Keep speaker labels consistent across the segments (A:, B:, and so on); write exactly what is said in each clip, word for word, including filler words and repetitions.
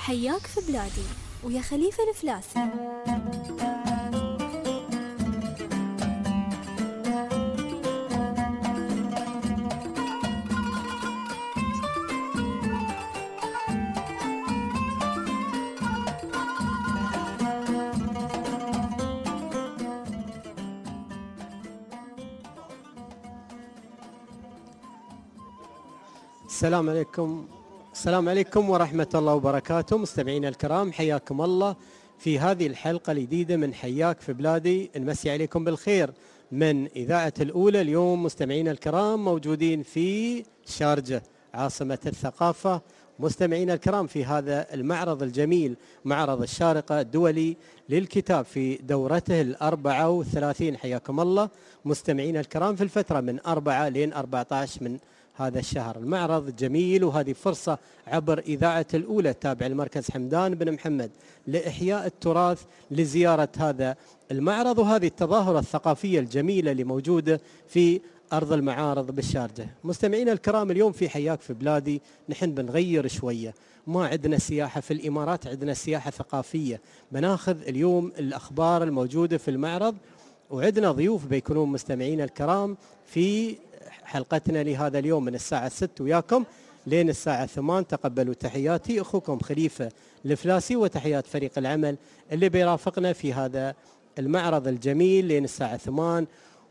A: حياك في بلادي ويا خليفة الفلاسي.
B: السلام عليكم السلام عليكم ورحمة الله وبركاته. مستمعينا الكرام، حياكم الله في هذه الحلقة الجديدة من حياك في بلادي. نمسي عليكم بالخير من إذاعة الأولى. اليوم مستمعينا الكرام موجودين في شارجة عاصمة الثقافة. مستمعينا الكرام في هذا المعرض الجميل، معرض الشارقة الدولي للكتاب في دورته الأربعة وثلاثين. حياكم الله مستمعينا الكرام في الفترة من أربعة لين أربعة عشر من هذا الشهر. المعرض جميل، وهذه فرصة عبر إذاعة الأولى التابع لمركز حمدان بن محمد لإحياء التراث لزيارة هذا المعرض وهذه التظاهرة الثقافية الجميلة اللي موجودة في أرض المعارض بالشارجة. مستمعينا الكرام، اليوم في حياك في بلادي نحن بنغير شوية، ما عندنا سياحة في الإمارات، عندنا سياحة ثقافية. بناخذ اليوم الأخبار الموجودة في المعرض، وعندنا ضيوف بيكونون مستمعينا الكرام في حلقتنا لهذا اليوم من الساعة ستة وياكم لين الساعة ثمانية. تقبلوا تحياتي، أخوكم خليفة الفلاسي، وتحيات فريق العمل اللي بيرافقنا في هذا المعرض الجميل لين الساعة ثمانية.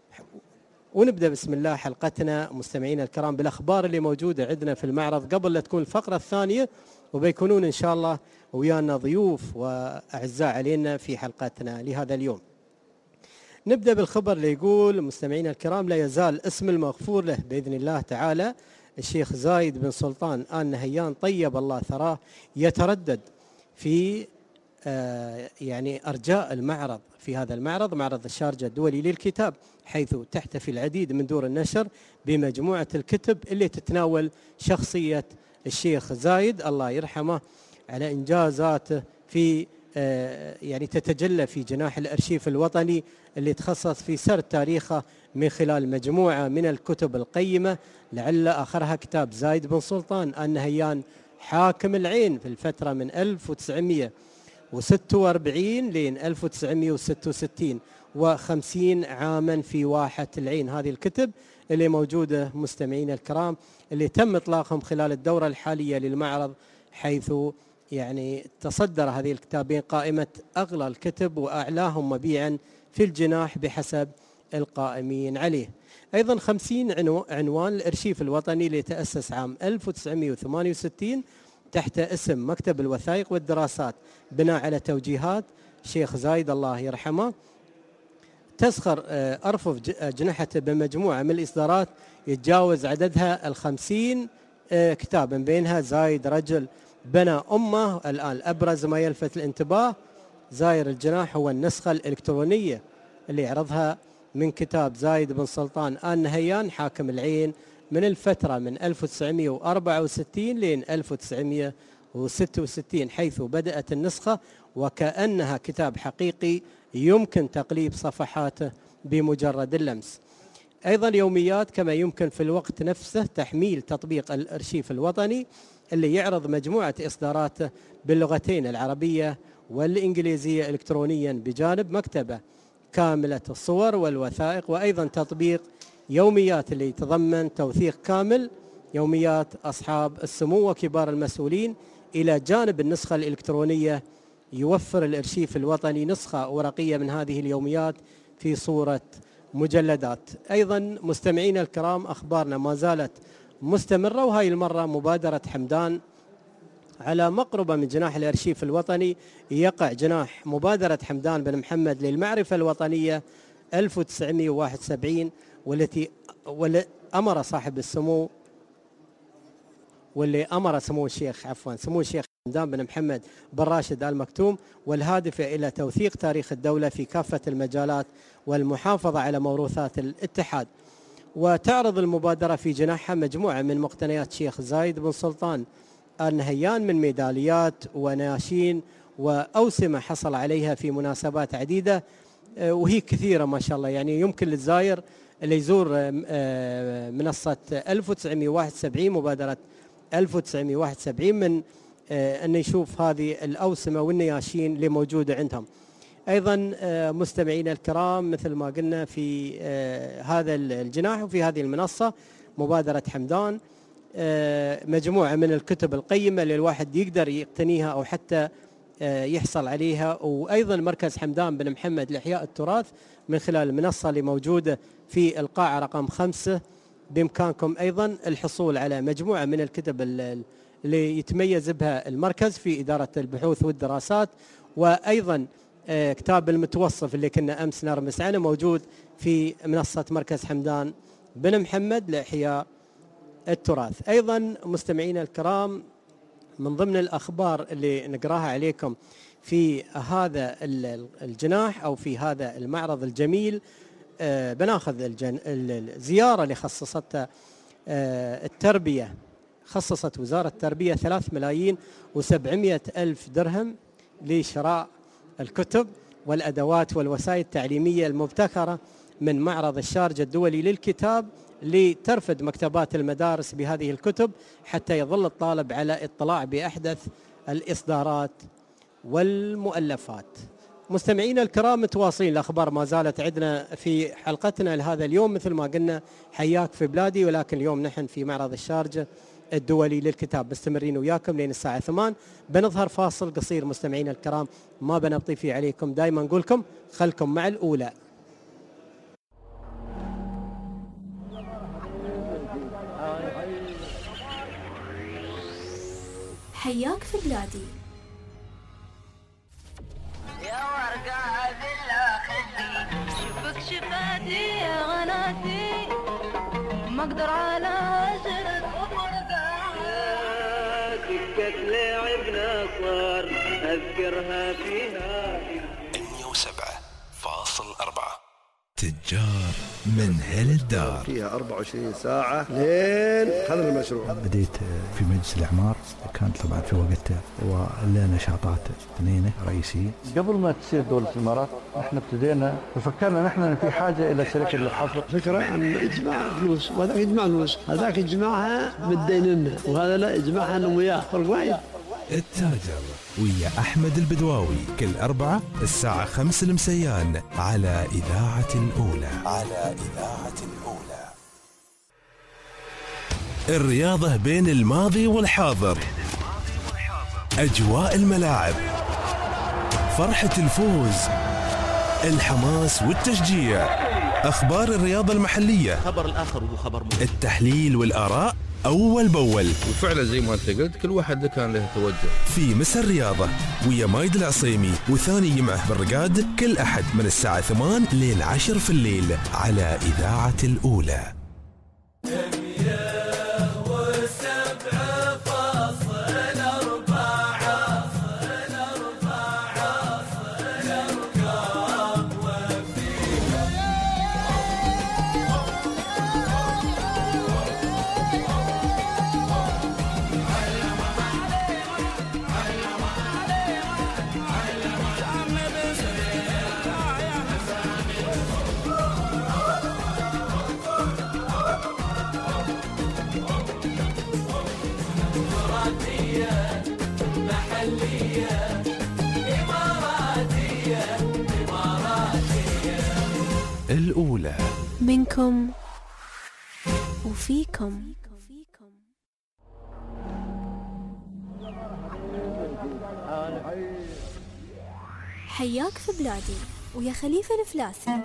B: ونبدأ بسم الله حلقتنا مستمعينا الكرام بالأخبار اللي موجودة عندنا في المعرض قبل لا تكون الفقرة الثانية، وبيكونون إن شاء الله ويانا ضيوف وأعزاء علينا في حلقتنا لهذا اليوم. نبدأ بالخبر اللي يقول مستمعينا الكرام: لا يزال اسم المغفور له بإذن الله تعالى الشيخ زايد بن سلطان آل نهيان طيب الله ثراه يتردد في آه يعني أرجاء المعرض. في هذا المعرض، معرض الشارجة الدولي للكتاب، حيث تحتفي العديد من دور النشر بمجموعة الكتب اللي تتناول شخصية الشيخ زايد الله يرحمه على إنجازاته في آه يعني تتجلى في جناح الأرشيف الوطني اللي تخصص في سرد تاريخه من خلال مجموعة من الكتب القيمة، لعل آخرها كتاب زايد بن سلطان آل نهيان حاكم العين في الفترة من ألف وتسعمئة وستة وأربعين لين ألف وتسعمئة وستة وستين، وخمسين عاما في واحة العين. هذه الكتب اللي موجودة مستمعين الكرام اللي تم إطلاقهم خلال الدورة الحالية للمعرض، حيث يعني تصدر هذه الكتابين قائمة أغلى الكتب وأعلاهم مبيعا في الجناح بحسب القائمين عليه. أيضا خمسين عنوان الأرشيف الوطني اللي تأسس عام ألف وتسعمئة وثمانية وستين تحت اسم مكتب الوثائق والدراسات بناء على توجيهات شيخ زايد الله يرحمه. تزخر أرفف جنحته بمجموعة من الإصدارات يتجاوز عددها الخمسين كتابا، بينها زايد رجل بنى أمة. الآن الأبرز ما يلفت الانتباه زاير الجناح هو النسخة الإلكترونية اللي يعرضها من كتاب زايد بن سلطان آل نهيان حاكم العين من الفترة من ألف وتسعمئة وأربعة وستين لين ألف وتسعمئة وستة وستين، حيث بدأت النسخة وكأنها كتاب حقيقي يمكن تقليب صفحاته بمجرد اللمس. أيضا يوميات، كما يمكن في الوقت نفسه تحميل تطبيق الأرشيف الوطني اللي يعرض مجموعة إصداراته باللغتين العربية والإنجليزية إلكترونيا، بجانب مكتبة كاملة الصور والوثائق، وأيضا تطبيق يوميات اللي يتضمن توثيق كامل يوميات أصحاب السمو وكبار المسؤولين، إلى جانب النسخة الإلكترونية. يوفر الأرشيف الوطني نسخة ورقية من هذه اليوميات في صورة مجلدات. أيضا مستمعينا الكرام، أخبارنا ما زالت مستمرة، وهاي المرة مبادرة حمدان على مقربة من جناح الأرشيف الوطني. يقع جناح مبادرة حمدان بن محمد للمعرفة الوطنية ألف وتسعمئة وواحد وسبعين، والتي واللي أمر صاحب السمو واللي أمر سمو الشيخ عفوا سمو الشيخ حمدان بن محمد بن راشد آل مكتوم، والهادفة إلى توثيق تاريخ الدولة في كافة المجالات والمحافظة على موروثات الاتحاد. وتعرض المبادرة في جناحها مجموعة من مقتنيات شيخ زايد بن سلطان آل نهيان من ميداليات وناشين وأوسمة حصل عليها في مناسبات عديدة، وهي كثيرة ما شاء الله. يعني يمكن للزائر اللي يزور منصة ألف وتسعمئة وواحد وسبعين، مبادرة ألف وتسعمئة وواحد وسبعين، من أن يشوف هذه الأوسمة والنياشين اللي موجودة عندهم. أيضا مستمعينا الكرام مثل ما قلنا في هذا الجناح وفي هذه المنصة مبادرة حمدان مجموعة من الكتب القيمة اللي الواحد يقدر يقتنيها أو حتى يحصل عليها، وأيضا مركز حمدان بن محمد لإحياء التراث من خلال المنصة اللي موجودة في القاعة رقم خمسة. بإمكانكم أيضا الحصول على مجموعة من الكتب اللي يتميز بها المركز في إدارة البحوث والدراسات، وأيضا كتاب المتوصف اللي كنا أمس نرمس عنه موجود في منصة مركز حمدان بن محمد لإحياء التراث. أيضا مستمعينا الكرام من ضمن الأخبار اللي نقراها عليكم في هذا الجناح أو في هذا المعرض الجميل، بناخذ الزيارة اللي خصصتها التربية، خصصت وزارة التربية ثلاث ملايين وسبعمائة ألف درهم لشراء الكتب والأدوات والوسائل التعليمية المبتكرة من معرض الشارجة الدولي للكتاب لترفد مكتبات المدارس بهذه الكتب حتى يظل الطالب على اطلاع بأحدث الإصدارات والمؤلفات. مستمعينا الكرام متواصلين، الأخبار ما زالت عندنا في حلقتنا لهذا اليوم مثل ما قلنا حياك في بلادي، ولكن اليوم نحن في معرض الشارجة الدولي للكتاب. مستمرين وياكم لين الساعة ثمان، بنظهر فاصل قصير مستمعينا الكرام ما بنبطي فيه عليكم، دائما نقولكم خلكم مع الأولى.
A: حياك في بلادي.
C: يا ورقة بالله خدي شوفك شفاتي يا غناتي ما اقدر على هجرة ورقة سكة لعبنا صار اذكرها فيها
D: مية وسبعة فاصل أربعة. تجار من هل الدار
E: فيها أربعة وعشرين ساعة لين خلص المشروع.
F: بديت في مجلس الإعمار، كانت طبعا في وقتها ولنا نشاطات اثنين رئيسية.
G: قبل ما تصير دولة الإمارات احنا ابتدينا وفكرنا نحن ان في حاجة إلى شركة للحفر.
E: فكرة أن إجماع فلوس وهذاك يجمع فلوس، هذاك يجمعها مديننا وهذا لا يجمعها أنا وياه، فرق وايد.
D: التاجر ويا أحمد البدواوي كل أربعة الساعة خمس المسيان على إذاعة الأولى. على إذاعة الأولى. الرياضة بين الماضي والحاضر، أجواء الملاعب، فرحة الفوز، الحماس والتشجيع، أخبار الرياضة المحلية،
H: خبر الآخر وهو خبر مهم،
D: التحليل والآراء أول بأول.
I: وفعلا زي ما أنت قلت كل واحد كان له توجه.
D: في مسا الرياضة ويا مايد العصيمي وثاني يمعه بالرقاد كل أحد من الساعة ثمان لين عشر في الليل على إذاعة الأولى. الأولى
A: منكم وفيكم. حياك في بلادي ويا خليفة الفلاسي.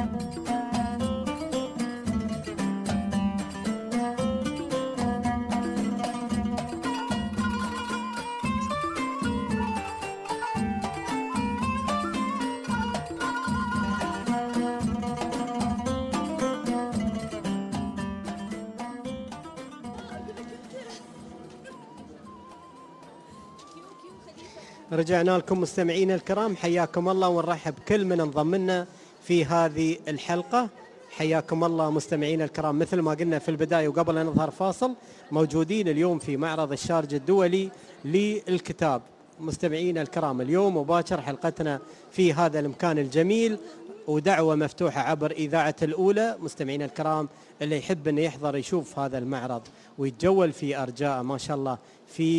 B: رجعنا لكم مستمعينا الكرام، حياكم الله ونرحب كل من انضم لنا في هذه الحلقة. حياكم الله مستمعينا الكرام، مثل ما قلنا في البداية وقبل أن نظهر فاصل، موجودين اليوم في معرض الشارجة الدولي للكتاب. مستمعينا الكرام اليوم وباكر حلقتنا في هذا المكان الجميل، ودعوة مفتوحة عبر إذاعة الأولى. مستمعينا الكرام اللي يحب أن يحضر يشوف هذا المعرض ويتجول في أرجاء، ما شاء الله فيه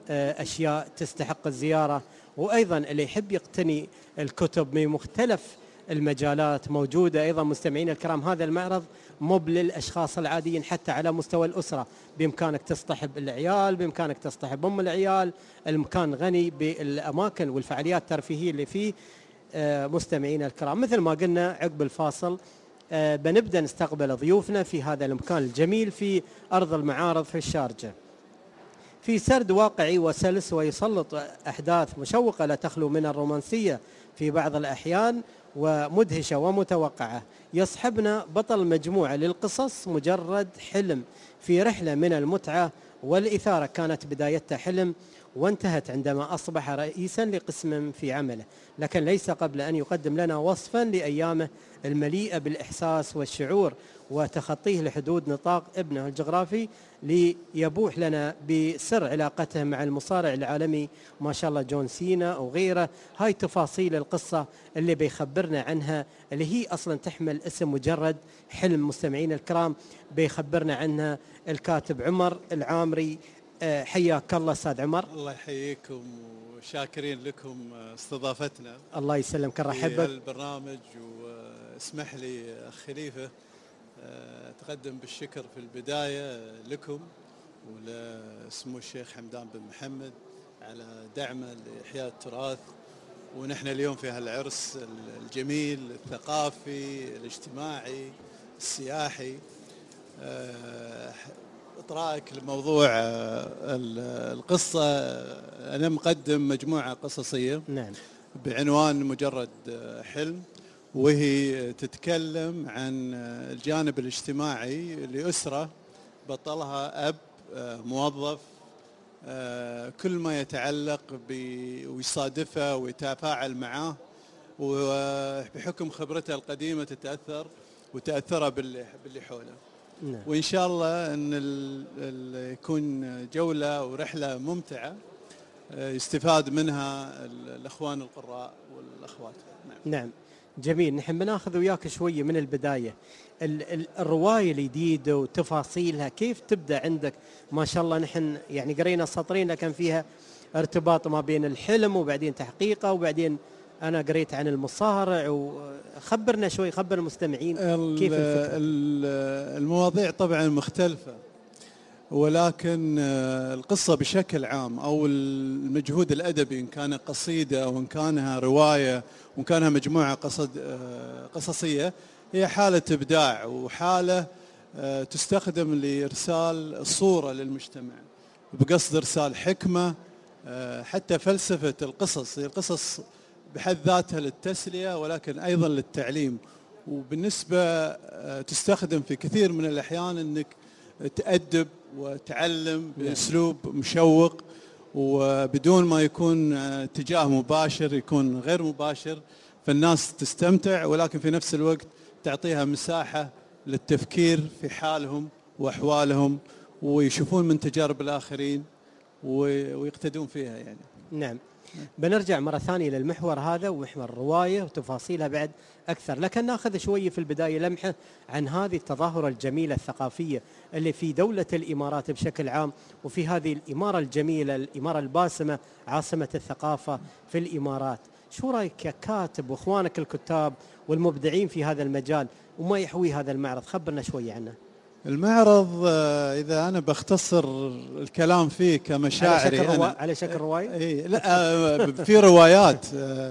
B: أشياء تستحق الزيارة، وأيضا اللي يحب يقتني الكتب من مختلف المجالات موجودة. أيضا مستمعين الكرام هذا المعرض مو للأشخاص العاديين، حتى على مستوى الأسرة بإمكانك تصطحب العيال، بإمكانك تصطحب أم العيال. المكان غني بالأماكن والفعاليات الترفيهية اللي فيه. مستمعين الكرام مثل ما قلنا عقب الفاصل بنبدأ نستقبل ضيوفنا في هذا المكان الجميل في أرض المعارض في الشارجة، في سرد واقعي وسلس ويسلط أحداث مشوقة لا تخلو من الرومانسية في بعض الأحيان ومدهشة ومتوقعة. يصحبنا بطل مجموعة للقصص مجرد حلم في رحلة من المتعة والإثارة، كانت بدايتها حلم وانتهت عندما أصبح رئيسا لقسم في عمله، لكن ليس قبل أن يقدم لنا وصفا لأيامه المليئة بالإحساس والشعور وتخطيه لحدود نطاق ابنه الجغرافي، ليبوح لنا بسر علاقته مع المصارع العالمي ما شاء الله جون سينا أو غيره. هاي تفاصيل القصة اللي بيخبرنا عنها، اللي هي أصلا تحمل اسم مجرد حلم. مستمعين الكرام بيخبرنا عنها الكاتب عمر العامري. حياك الله استاذ عمر.
H: الله يحييكم وشاكرين لكم استضافتنا.
B: الله يسلمك، نرحب بك
H: في البرنامج. واسمح لي اخ خليفه اتقدم بالشكر في البدايه لكم ولسمو الشيخ حمدان بن محمد على دعمه لاحياء التراث. ونحن اليوم في هالعرس الجميل الثقافي الاجتماعي السياحي. إطراءك لموضوع القصة، أنا مقدم مجموعة قصصية
B: نعم
H: بعنوان مجرد حلم، وهي تتكلم عن الجانب الاجتماعي لأسرة بطلها أب موظف، كل ما يتعلق ويصادفه ويتفاعل معه وبحكم خبرته القديمة تتأثر وتأثره باللي حوله.
B: نعم.
H: وإن شاء الله أن ال ال يكون جولة ورحلة ممتعة يستفاد منها الأخوان القراء والأخوات.
B: نعم. نعم جميل. نحن بناخذ وياك شوية من البداية، ال ال الرواية الجديدة وتفاصيلها كيف تبدأ عندك؟ ما شاء الله نحن يعني قرينا سطرين لكن فيها ارتباط ما بين الحلم وبعدين تحقيقه وبعدين أنا قريت عن المصارع. وخبرنا شوي، خبر المستمعين كيف الفكرة.
H: المواضيع طبعا مختلفة، ولكن القصة بشكل عام أو المجهود الأدبي إن كان قصيدة أو إن كانها رواية وإن كانها مجموعة قصد قصصية، هي حالة إبداع وحالة تستخدم لإرسال الصورة للمجتمع بقصد إرسال حكمة، حتى فلسفة القصص. هي القصص بحد ذاتها للتسلية ولكن أيضا للتعليم، وبالنسبة تستخدم في كثير من الأحيان أنك تأدب وتعلم بأسلوب مشوق وبدون ما يكون اتجاه مباشر، يكون غير مباشر، فالناس تستمتع ولكن في نفس الوقت تعطيها مساحة للتفكير في حالهم وأحوالهم ويشوفون من تجارب الآخرين ويقتدون فيها يعني.
B: نعم. بنرجع مرة ثانية للمحور هذا ومحور الرواية وتفاصيلها بعد أكثر، لكن ناخذ شوية في البداية لمحة عن هذه التظاهرة الجميلة الثقافية اللي في دولة الإمارات بشكل عام، وفي هذه الإمارة الجميلة، الإمارة الباسمة، عاصمة الثقافة في الإمارات. شو رأيك ككاتب وإخوانك الكتاب والمبدعين في هذا المجال وما يحوي هذا المعرض؟ خبرنا شوية عنه.
H: المعرض إذا أنا بختصر الكلام فيه كمشاعري
B: على شكل,
H: أنا
B: روا... على شكل رواية؟
H: إيه لا في روايات.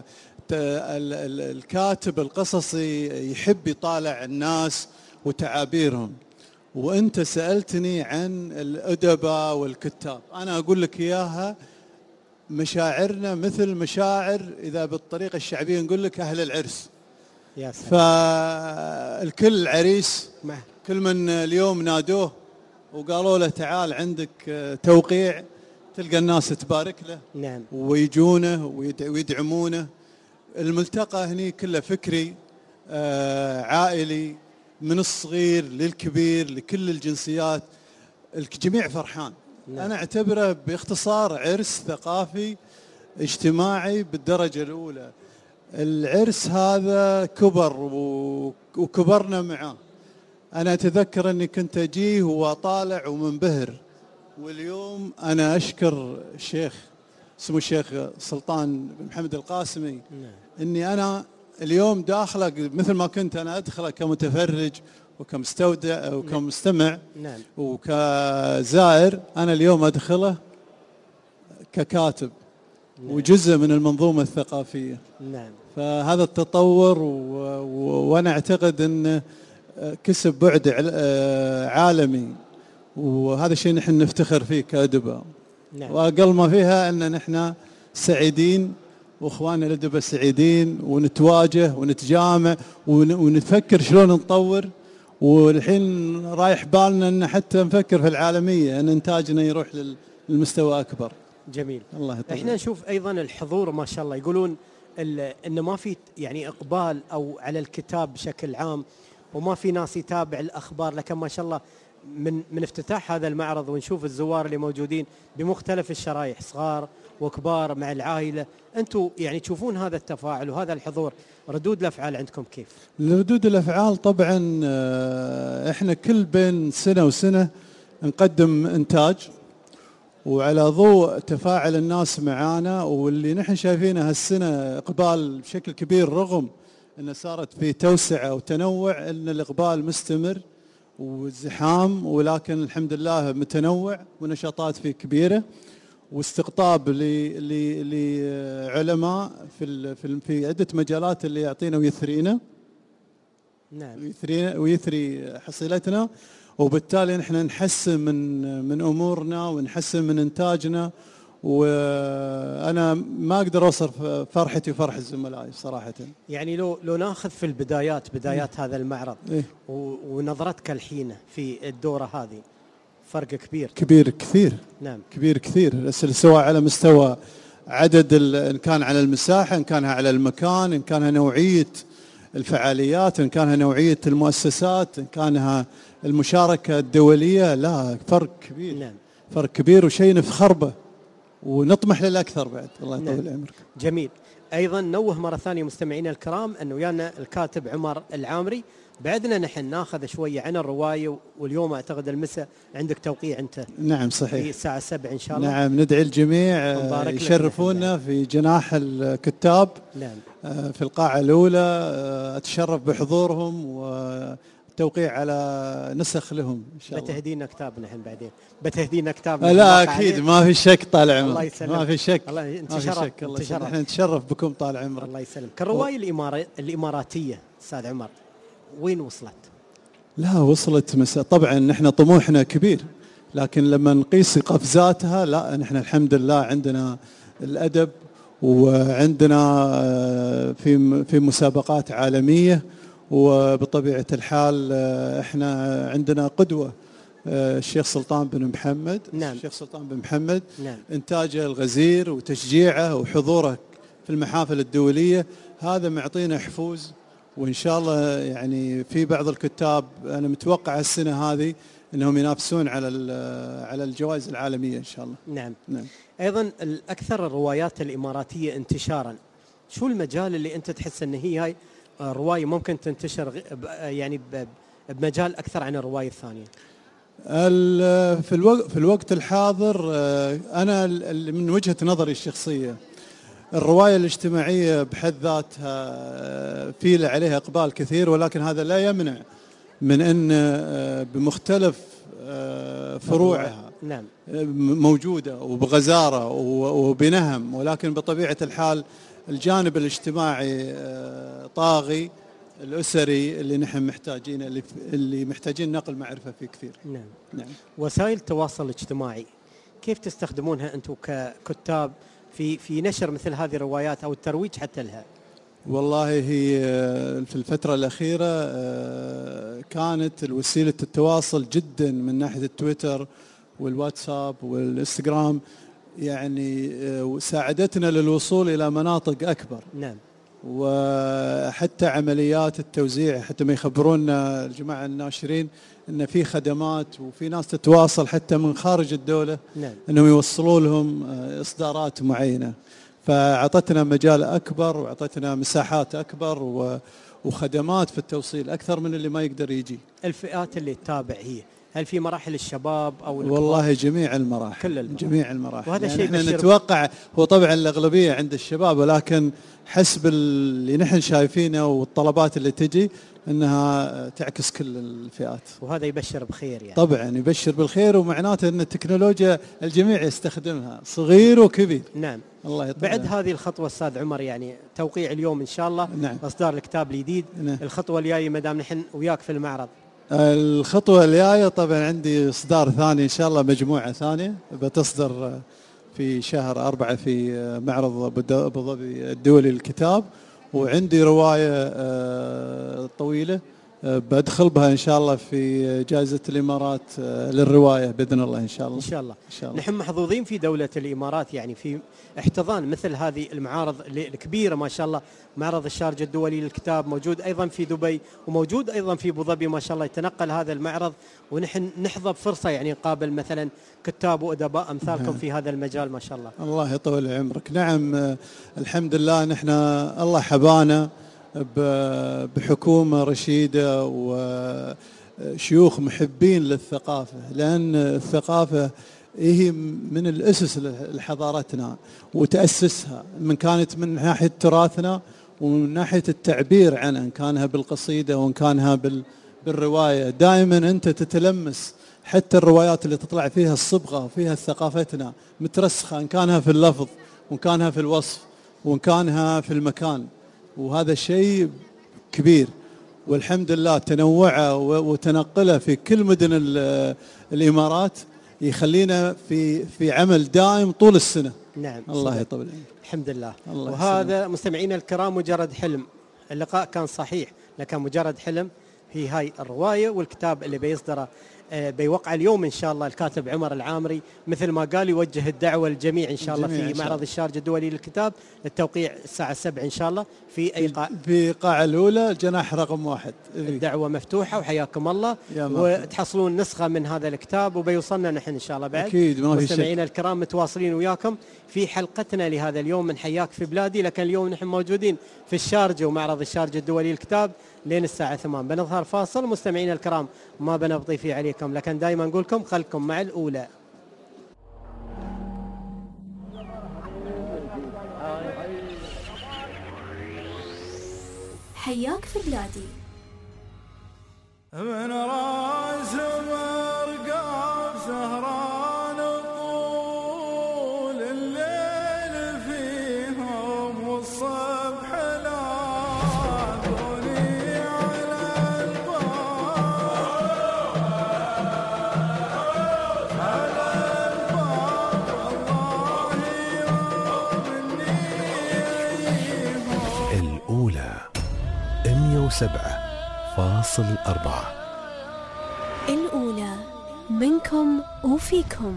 H: الكاتب القصصي يحب يطالع الناس وتعابيرهم، وأنت سألتني عن الأدباء والكتاب، أنا أقول لك إياها مشاعرنا مثل مشاعر إذا بالطريقة الشعبية نقول لك أهل العرس.
B: يا سلام.
H: فالكل عريس،
B: مع.
H: كل من اليوم نادوه وقالوا له تعال عندك توقيع، تلقى الناس تبارك له.
B: نعم.
H: ويجونه ويدعمونه. الملتقى هني كله فكري عائلي من الصغير للكبير لكل الجنسيات، الجميع فرحان. نعم. أنا أعتبره باختصار عرس ثقافي اجتماعي بالدرجة الأولى. العرس هذا كبر وكبرنا معاه. أنا أتذكر أني كنت أجيه وأطالع ومنبهر واليوم أنا أشكر الشيخ سمو الشيخ سلطان بن محمد القاسمي
B: نعم.
H: إني أنا اليوم داخله مثل ما كنت أنا أدخله كمتفرج وكمستودع وكمستمع
B: نعم.
H: وكزائر، أنا اليوم أدخله ككاتب نعم. وجزء من المنظومة الثقافية.
B: نعم.
H: فهذا التطور و... و... وأنا أعتقد أنه كسب بعد عالمي، وهذا الشيء نحن نفتخر فيه كأدباء.
B: نعم.
H: وأقل ما فيها أن نحن سعيدين وإخواننا الأدباء سعيدين، ونتواجه ونتجامع ون... ونفكر شلون نطور. والحين رايح بالنا أن حتى نفكر في العالمية أن إنتاجنا يروح للمستوى أكبر.
B: جميل.
H: الله يطول.
B: احنا نشوف أيضا الحضور ما شاء الله، يقولون إن ما في يعني إقبال أو على الكتاب بشكل عام، وما في ناس يتابع الأخبار، لكن ما شاء الله من من افتتاح هذا المعرض ونشوف الزوار اللي موجودين بمختلف الشرائح صغار وكبار مع العائلة، أنتم يعني تشوفون هذا التفاعل وهذا الحضور، ردود الأفعال عندكم كيف؟
H: ردود الأفعال طبعا احنا كل بين سنة وسنة نقدم إنتاج، وعلى ضوء تفاعل الناس معانا واللي نحن شايفينه هالسنة إقبال بشكل كبير، رغم أن صارت في توسعة وتنوع، أن الإقبال مستمر والزحام، ولكن الحمد لله متنوع ونشاطات فيه كبيرة، واستقطاب لعلماء في في في عدة مجالات اللي يعطينا ويثرينا.
B: نعم.
H: ويثرينا ويثري حصيلتنا، وبالتالي نحن نحسن من من امورنا ونحسن من انتاجنا. وانا ما اقدر اوصف فرحتي وفرح زملائي صراحه.
B: يعني لو لو ناخذ في البدايات بدايات
H: إيه؟
B: هذا المعرض
H: إيه؟
B: ونظرتك الحين في الدوره هذه، فرق كبير
H: كبير كثير.
B: نعم.
H: كبير كثير، سواء على مستوى عدد ان كان على المساحه، ان كان على المكان، ان كان نوعيه الفعاليات، ان كان نوعيه المؤسسات، ان كانها المشاركه الدوليه. لا، فرق كبير.
B: نعم.
H: فرق كبير وشيء نفخر به ونطمح للأكثر بعد. الله يطول
B: نعم.
H: عمرك.
B: جميل. أيضا نوه مرة ثانية مستمعينا الكرام أنه ويانا الكاتب عمر العامري، بعدنا نحن ناخذ شوية عن الرواية، واليوم أعتقد المساء عندك توقيع أنت.
H: نعم صحيح.
B: في الساعة سبعة إن شاء الله.
H: نعم، ندعي الجميع يشرفونا في جناح الكتاب.
B: نعم.
H: في القاعة الأولى، أتشرف بحضورهم و توقيع على نسخ لهم ان شاء الله.
B: بتهدينا كتاب نحن بعدين، بتهدينا كتاب.
H: لا اكيد ما في شك طال عمرك.
B: الله يسلمك.
H: ما في شك.
B: الله انت
H: ما في
B: شرف.
H: شك. الله يسلمك. احنا نتشرف بكم طال عمرك.
B: الله يسلمك. الرواية الإمارة الإماراتية استاذ عمر وين وصلت؟
H: لا وصلت مس... طبعا نحن طموحنا كبير، لكن لما نقيس قفزاتها لا، نحن الحمد لله عندنا الأدب، وعندنا في في مسابقات عالمية، وبطبيعة الحال احنا عندنا قدوة الشيخ سلطان بن محمد.
B: نعم.
H: الشيخ سلطان بن محمد.
B: نعم.
H: انتاجه الغزير وتشجيعه وحضوره في المحافل الدولية هذا معطينا حفوز، وان شاء الله يعني في بعض الكتاب انا متوقع السنة هذه انهم ينافسون على على الجوائز العالمية ان شاء الله.
B: نعم.
H: نعم.
B: ايضا الاكثر الروايات الاماراتية انتشارا، شو المجال اللي انت تحس ان هي هاي رواية ممكن تنتشر يعني بمجال أكثر عن الرواية الثانية؟
H: في الوقت في الوقت الحاضر أنا من وجهة نظري الشخصية الرواية الاجتماعية بحد ذاتها في عليها إقبال كثير، ولكن هذا لا يمنع من أن بمختلف فروعها
B: نعم.
H: موجودة وبغزارة وبنهم، ولكن بطبيعة الحال الجانب الاجتماعي طاغي، الأسري اللي نحن محتاجين اللي, اللي محتاجين نقل معرفة فيه كثير.
B: نعم.
H: نعم.
B: وسائل التواصل الاجتماعي كيف تستخدمونها أنتم ككتاب في في نشر مثل هذه الروايات أو الترويج حتى لها؟
H: والله هي في الفترة الأخيرة كانت الوسيلة التواصل جدا من ناحية التويتر والواتساب والإنستغرام يعني ساعدتنا للوصول إلى مناطق أكبر.
B: نعم.
H: وحتى عمليات التوزيع حتى ما يخبرونا الجماعة الناشرين أن في خدمات وفي ناس تتواصل حتى من خارج الدولة.
B: نعم. أنهم
H: يوصلوا لهم إصدارات معينة، فأعطتنا مجال أكبر وأعطتنا مساحات أكبر وخدمات في التوصيل أكثر من اللي ما يقدر يجي.
B: الفئات اللي تتابع هي هل في مراحل الشباب أو
H: والله جميع المراحل
B: كل المراحل.
H: جميع المراحل
B: وهذا
H: يعني
B: شيء
H: احنا
B: بشر.
H: نتوقع هو طبعا الأغلبية عند الشباب، ولكن حسب اللي نحن شايفينه والطلبات اللي تجي انها تعكس كل الفئات،
B: وهذا يبشر بخير يعني.
H: طبعا يبشر بالخير، ومعناته ان التكنولوجيا الجميع يستخدمها صغير وكبير.
B: نعم.
H: الله يطلع.
B: بعد هذه الخطوة أستاذ عمر يعني توقيع اليوم إن شاء الله.
H: نعم.
B: إصدار الكتاب الجديد.
H: نعم.
B: الخطوة الجاية ما دام نحن وياك في المعرض.
H: الخطوة الجاية طبعا عندي إصدار ثاني إن شاء الله، مجموعة ثانية بتصدر في شهر أربعة في معرض أبو ظبي الدولي للكتاب، وعندي رواية طويلة بدخل بها إن شاء الله في جائزة الإمارات للرواية بإذن الله إن شاء الله.
B: إن شاء الله.
H: إن شاء الله.
B: نحن محظوظين في دولة الإمارات يعني في احتضان مثل هذه المعارض الكبيرة ما شاء الله. معرض الشارجة الدولي للكتاب موجود أيضا في دبي، وموجود أيضا في أبو ظبي ما شاء الله. يتنقل هذا المعرض ونحن نحظى بفرصة يعني نقابل مثلا كتاب وأدباء أمثالكم في هذا المجال ما شاء الله.
H: الله يطول عمرك. نعم الحمد لله، نحن الله حبانا بحكومة رشيدة وشيوخ محبين للثقافة، لأن الثقافة هي من الأسس لحضارتنا وتأسسها، من كانت من ناحية تراثنا ومن ناحية التعبير عنها، إن كانها بالقصيدة وإن كانها بالرواية. دائما أنت تتلمس حتى الروايات اللي تطلع فيها الصبغة وفيها ثقافتنا مترسخة، إن كانها في اللفظ وإن كانها في الوصف وإن كانها في المكان، وهذا شيء كبير. والحمد لله تنوعه وتنقله في كل مدن الإمارات يخلينا في في عمل دائم طول السنة.
B: نعم.
H: الله يطول.
B: الحمد لله.
H: الله
B: وهذا
H: يسلم.
B: مستمعينا الكرام مجرد حلم. اللقاء كان صحيح لكن مجرد حلم. هي هاي الرواية والكتاب اللي بيصدره بيوقع اليوم إن شاء الله الكاتب عمر العامري، مثل ما قال يوجه الدعوة للجميع إن شاء الله في معرض الشارجة الدولي للكتاب للتوقيع الساعة سبعة إن شاء الله في أي قاعة،
H: في قاعة الأولى الجناح رقم واحد.
B: الدعوة مفتوحة وحياكم الله، وتحصلون نسخة من هذا الكتاب وبيوصلنا نحن إن شاء الله بعد.
H: أكيد ما في شك.
B: مستمعينا الكرام متواصلين وياكم في حلقتنا لهذا اليوم من حياك في بلادي، لكن اليوم نحن موجودين في الشارجة ومعرض الشارجة الدولي للكتاب لين الساعة ثمانية. بنظهر فاصل مستمعينا الكرام ما بنبطي فيه عليكم، لكن دائما نقول لكم خلكم مع الأولى.
A: حياك في بلادي.
J: من راس مرقاب سهران طول الليل فيهم والصبح لاقوني على الباب على الباب والله يوم النيهم.
D: الأولى مئة وسبعة فاصل أربعة.
A: الأولى منكم وفيكم.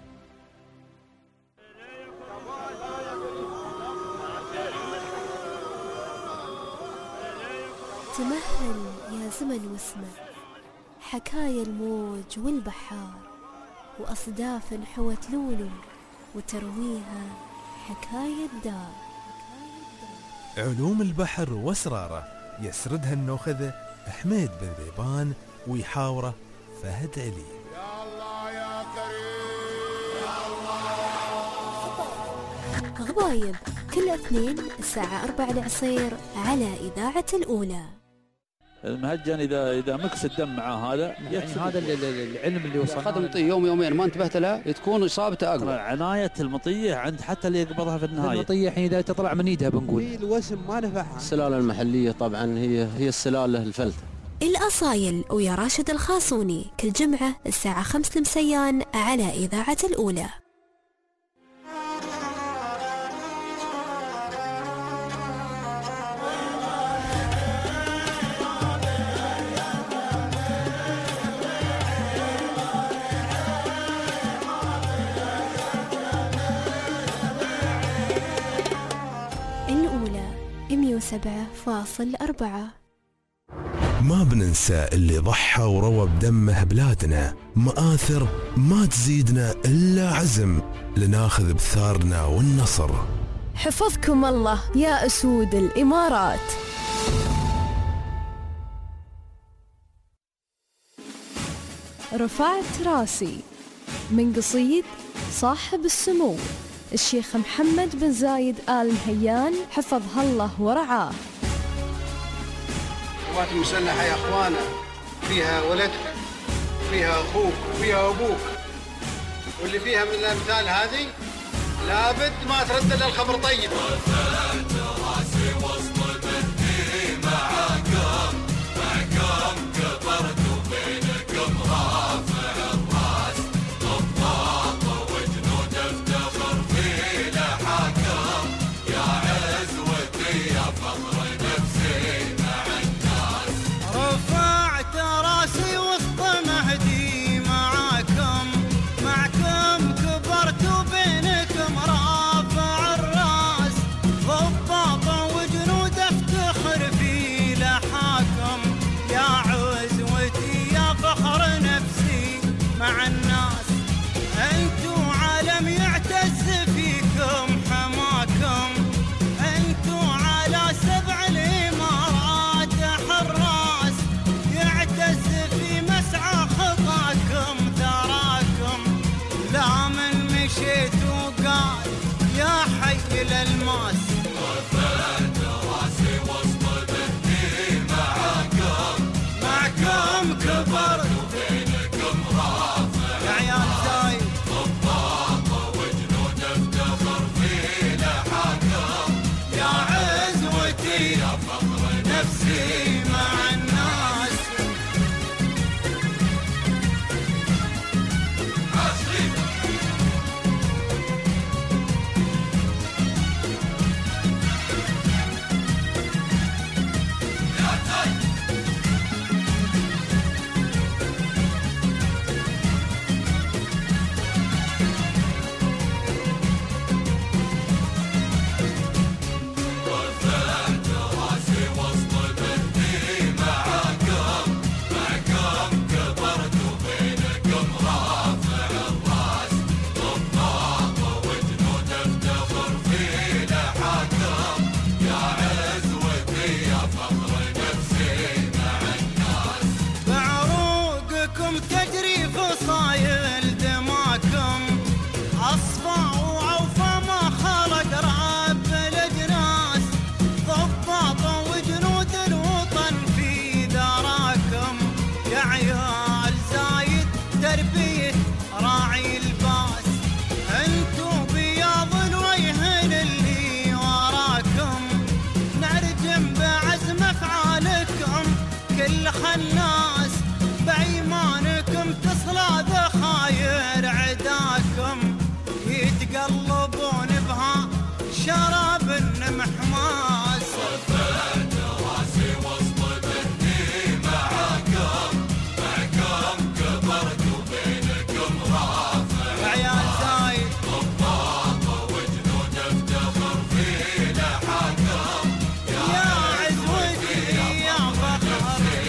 A: تمهل يا زمن واسمع حكايا الموج والبحار، وأصداف حوت لولو وترويها حكاية دار.
D: علوم البحر واسراره يسردها النوخذة حميد بن ذيبان ويحاوره فهد علي.
J: يا الله يا كريم يا الله.
A: غضايب كل اثنين الساعة أربعة العصير على إذاعة الأولى.
K: المهجن اذا اذا مكس الدم مع هذا
L: يعني هذا العلم اللي وصلنا
M: اخذ المطيه يوم يومين ما انتبهت لها تكون اصابته اقوى.
K: عنايه المطيه عند حتى اللي يقبضها في النهايه.
L: المطيه الحين اذا تطلع من ايدها بنقول
N: في الوسم ما نفعها.
M: السلاله المحليه طبعا هي هي السلاله الفلته.
A: الأصايل ويا راشد الخاصوني كل جمعة الساعة خمسة المسيان على إذاعة الأولى. الأولى مئة وسبعة فاصل أربعة.
D: ما بننسى اللي ضحى وروى بدمه بلادنا، مآثر ما تزيدنا إلا عزم لناخذ بثارنا والنصر.
O: حفظكم الله يا أسود الإمارات. رفعت راسي من قصيد صاحب السمو الشيخ محمد بن زايد آل نهيان حفظها الله ورعاه.
N: القوات المسلحة يا أخوانا فيها ولدك، فيها أخوك، وفيها أبوك، واللي فيها من الأمثال هذه لابد ما ترد إلا الخبر طيب.
P: مع الناس انتو عالم يعتز فيكم حماكم، انتو على سبع الامارات حراس يعتز في مسعى خطاكم ثراكم. لا من مشيت وقال يا حي الالماس رفعت راسي وسط بنتي معاكم، معكم كبرت نفسي مع الناس. تجري فصايل دماكم أصفى وعوفى ما خلق رب الأجناس، ضباط وجنود الوطن في داراكم. يا عيال زايد تربية راعي الباس، انتو بياض الويهن اللي وراكم. نرجم بعزم افعالكم كل خناس، بأيمانكم تصلى ذخاير عداكم. يتقلبون بها شراب محماس رفعت راسي وسط بنتي معاكم، معكم كبرت وبينكم رافع. يا عيال زايد ضباط وجنود افتخر في لحاكم، يا عزوتي يا فخر.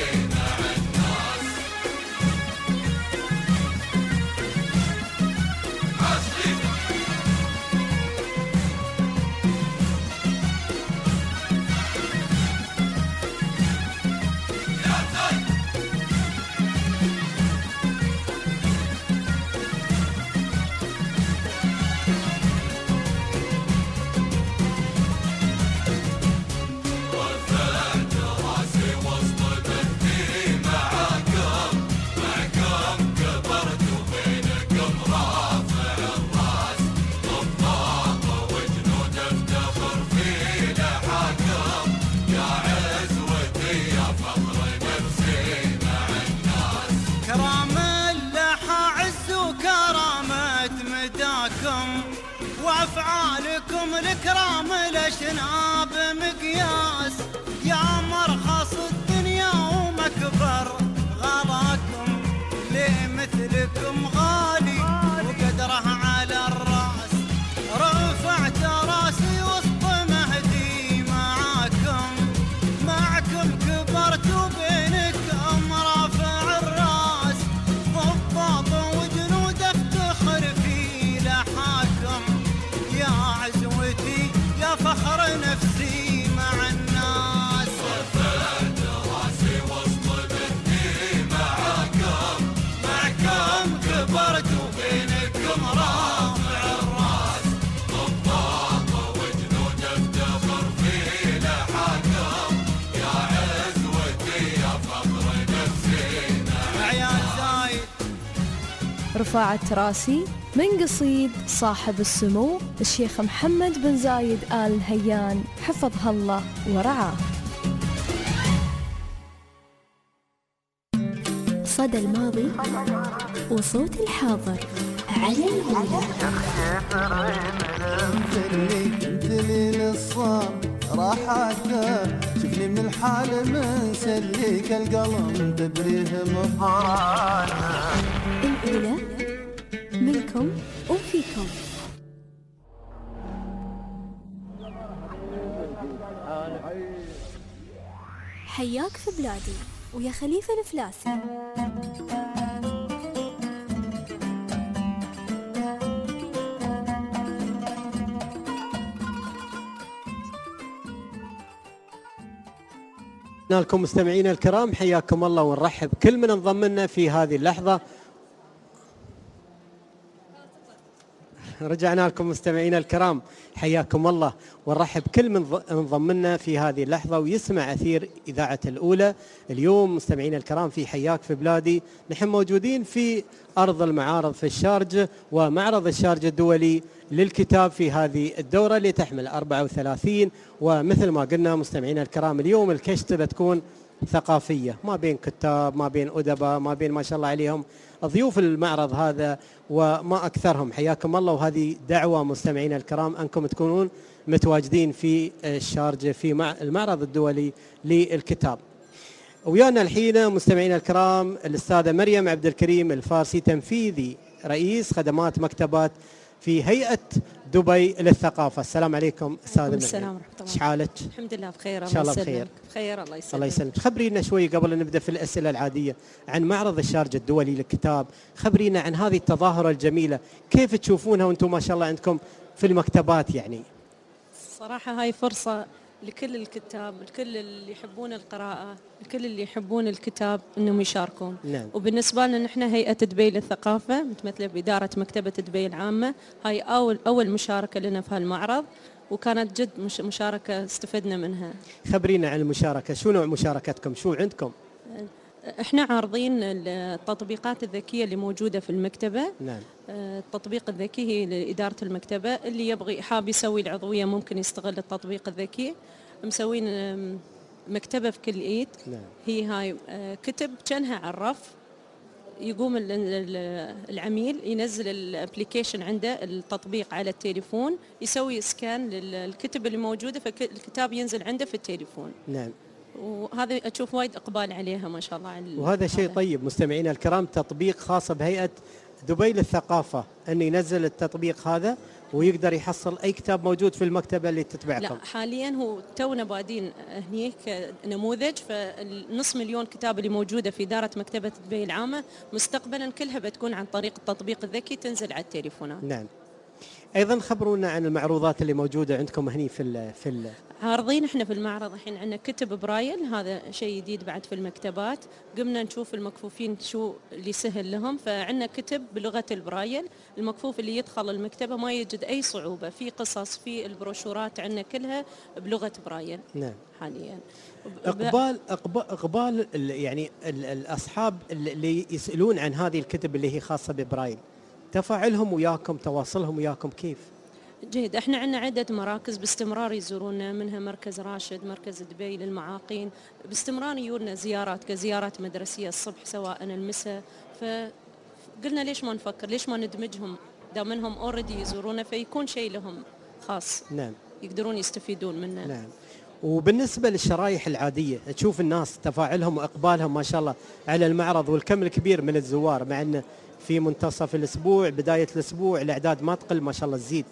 P: وافعالكم الكرام الاشناب مقياس، يا مرخص الدنيا ومكبر غلاكم. ليه مثلكم غالي وقدره على الراس، رفعت راسي وسط مهدي معاكم، معكم كبرت وبينكم رافع الراس. ضباط وجنود افتخر في لحاكم، يا عزوتي يا فخر نفسي مع الناس. رفعت راسي وسط بنتي معاكم، معكم
O: رفاعة راسي من قصيد صاحب السمو الشيخ محمد بن زايد آل نهيان حفظه الله ورعاه.
A: صدى الماضي وصوت الحاضر على الهواء.
J: دليل الصام راحته شفني من الحال من سليك القلم تبريه مفرانا.
A: الأولى منكم وفيكم. حياك في بلادي ويا خليفة الفلاسي.
B: لكم مستمعينا الكرام حياكم الله ونرحب كل من انضم لنا في هذه اللحظة. رجعنا لكم مستمعينا الكرام حياكم الله ونرحب كل من انضم لنا في هذه اللحظة ويسمع أثير إذاعة الأولى. اليوم مستمعينا الكرام في حياك في بلادي نحن موجودين في أرض المعارض في الشارجة ومعرض الشارجة الدولي للكتاب في هذه الدورة اللي تحمل أربعة وثلاثين. ومثل ما قلنا مستمعينا الكرام اليوم الكشتة تكون ثقافية ما بين كتاب ما بين أدباء ما بين ما شاء الله عليهم ضيوف المعرض هذا وما أكثرهم. حياكم الله وهذه دعوة مستمعينا الكرام أنكم تكونون متواجدين في الشارجة في المعرض الدولي للكتاب. ويانا الحين مستمعينا الكرام الأستاذة مريم عبد الكريم الفارسي تنفيذي رئيس خدمات مكتبات في هيئة دبي للثقافة. السلام عليكم أستاذة مريم.
Q: السلام ورحمة الله.
B: إيش حالك؟
Q: الحمد لله بخير.
B: إن شاء الله بخير.
Q: بخير الله يسلمك.
B: الله يسلمك. خبرينا شوي قبل أن نبدأ في الأسئلة العادية عن معرض الشارجة الدولي للكتاب. خبرينا عن هذه التظاهرة الجميلة كيف تشوفونها وأنتم ما شاء الله عندكم في المكتبات يعني؟
Q: صراحة هاي فرصة لكل الكتاب لكل اللي يحبون القراءة لكل اللي يحبون الكتاب أنهم يشاركون.
B: نعم.
Q: وبالنسبة لنا نحن هيئة دبي للثقافة متمثلة بإدارة مكتبة دبي العامة هاي أول أول مشاركة لنا في هالمعرض وكانت جد مش مشاركة استفدنا منها.
B: خبرينا عن المشاركة شو نوع مشاركتكم شو عندكم؟
Q: احنا عارضين التطبيقات الذكية اللي موجودة في المكتبة.
B: نعم.
Q: التطبيق الذكي هي لإدارة المكتبة اللي يبغي حاب يسوي العضوية ممكن يستغل التطبيق الذكي. مسوين مكتبة في كل ايد.
B: نعم.
Q: هي هاي كتب كأنها على الرف يقوم العميل ينزل الابليكيشن عنده التطبيق على التليفون يسوي سكان للكتب اللي موجودة فالكتاب ينزل عنده في التليفون.
B: نعم.
Q: وهذا أشوف وايد إقبال عليها ما شاء الله.
B: وهذا شيء طيب مستمعينا الكرام تطبيق خاص بهيئة دبي للثقافة أن ينزل التطبيق هذا ويقدر يحصل أي كتاب موجود في المكتبة اللي تتبعكم.
Q: لا حاليا هو تونا بادين هنيك نموذج فالنص مليون كتاب اللي موجودة في إدارة مكتبة دبي العامة مستقبلا كلها بتكون عن طريق التطبيق الذكي تنزل على التليفونات.
B: نعم. أيضا خبرونا عن المعروضات اللي موجودة عندكم هني في ال في ال
Q: عارضين احنا في المعرض الحين عندنا كتب برايل هذا شيء جديد بعد في المكتبات. قمنا نشوف المكفوفين شو اللي سهل لهم فعندنا كتب بلغة البرايل المكفوف اللي يدخل المكتبة ما يجد أي صعوبة في قصص في البروشورات عندنا كلها بلغة برايل.
B: نعم.
Q: حاليا
B: اقبال اقبال, إقبال يعني الاصحاب اللي يسالون عن هذه الكتب اللي هي خاصة ببرايل تفاعلهم وياكم تواصلهم وياكم كيف؟
Q: جيد. احنا عندنا عدة مراكز باستمرار يزورونا منها مركز راشد مركز دبي للمعاقين باستمرار يجونا زيارات كزيارات مدرسية الصبح سواء المساء فقلنا ليش ما نفكر ليش ما ندمجهم دام انهم اوريدي يزورونا فيكون شيء لهم خاص.
B: نعم.
Q: يقدرون يستفيدون منه.
B: نعم. وبالنسبة للشرايح العادية تشوف الناس تفاعلهم وإقبالهم ما شاء الله على المعرض والكم الكبير من الزوار مع أنه في منتصف الأسبوع بداية الأسبوع الأعداد ما تقل ما شاء الله تزيد.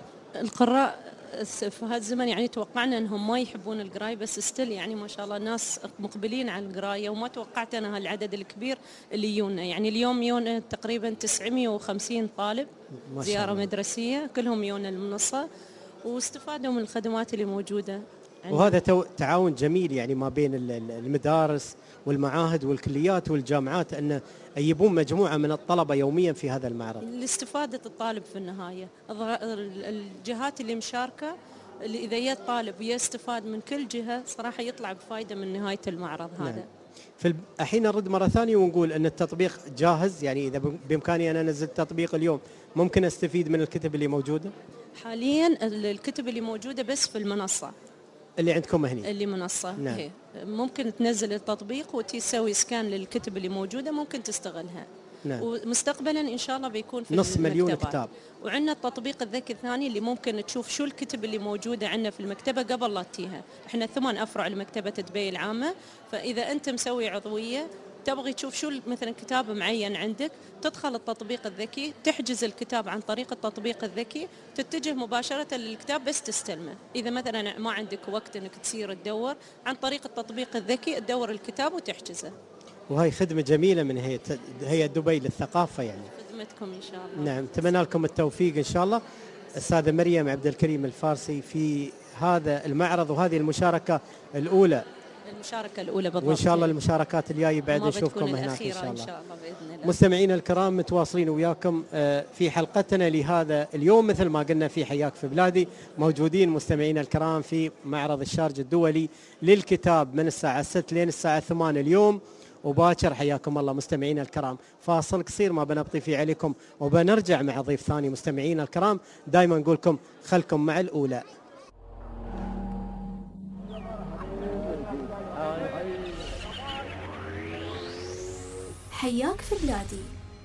Q: القراء في هذا الزمن يعني توقعنا أنهم ما يحبون القراية بس ستيل يعني ما شاء الله ناس مقبلين على القراية وما توقعت أنا هالعدد الكبير اللي يونا يعني اليوم يونا تقريبا تسعمية وخمسين طالب زيارة مدرسية كلهم يونا المنصة واستفادوا من الخدمات اللي موجودة.
B: وهذا تعاون جميل يعني ما بين المدارس والمعاهد والكليات والجامعات أن يجيبون مجموعة من الطلبة يوميا في هذا المعرض
Q: لاستفادة الطالب في النهاية. الجهات اللي مشاركة اللي إذا جاء الطالب يستفاد من كل جهة صراحة يطلع بفائدة من نهاية المعرض هذا.
B: نعم. الحين نرد مرة ثانية ونقول أن التطبيق جاهز، يعني إذا بإمكاني أنا أنزل تطبيق اليوم ممكن أستفيد من الكتب اللي موجودة؟
Q: حاليا الكتب اللي موجودة بس في المنصة
B: اللي عندكم هنا
Q: اللي منصة.
B: نعم.
Q: هي. ممكن تنزل التطبيق وتسوي سكان للكتب اللي موجودة، ممكن تستغلها.
B: نعم.
Q: ومستقبلا إن شاء الله بيكون في
B: نص مليون
Q: المكتبات.
B: كتاب.
Q: وعندنا التطبيق الذكي الثاني اللي ممكن تشوف شو الكتب اللي موجودة عندنا في المكتبة قبل لا تيها. احنا ثمان أفرع لمكتبة دبي العامة، فإذا أنت مسوي عضوية تبغي تشوف شو مثلا كتاب معين عندك، تدخل التطبيق الذكي، تحجز الكتاب عن طريق التطبيق الذكي، تتجه مباشرة للكتاب بس تستلمه. إذا مثلا ما عندك وقت أنك تسير تدور، عن طريق التطبيق الذكي تدور الكتاب وتحجزه.
B: وهي خدمة جميلة من هيئة هيئة دبي للثقافة يعني.
Q: خدمتكم إن شاء الله.
B: نعم، أتمنى لكم التوفيق إن شاء الله. السادة مريم عبد الكريم الفارسي في هذا المعرض وهذه المشاركة الأولى.
Q: المشاركة الأولى بالضبط.
B: وإن شاء الله المشاركات الجاية بعد نشوفكم هناك إن شاء الله.
Q: إن شاء الله بإذن الله.
B: مستمعينا الكرام متواصلين وياكم في حلقتنا لهذا اليوم، مثل ما قلنا في حياك في بلادي، موجودين مستمعينا الكرام في معرض الشارجة الدولي للكتاب من الساعة ستة لين الساعة ثمانية اليوم وباكر. حياكم الله مستمعينا الكرام. فاصل قصير ما بنبطي فيه عليكم وبنرجع مع ضيف ثاني. مستمعينا الكرام دائما نقول لكم خلكم مع الأولى.
A: حياك في بلادي.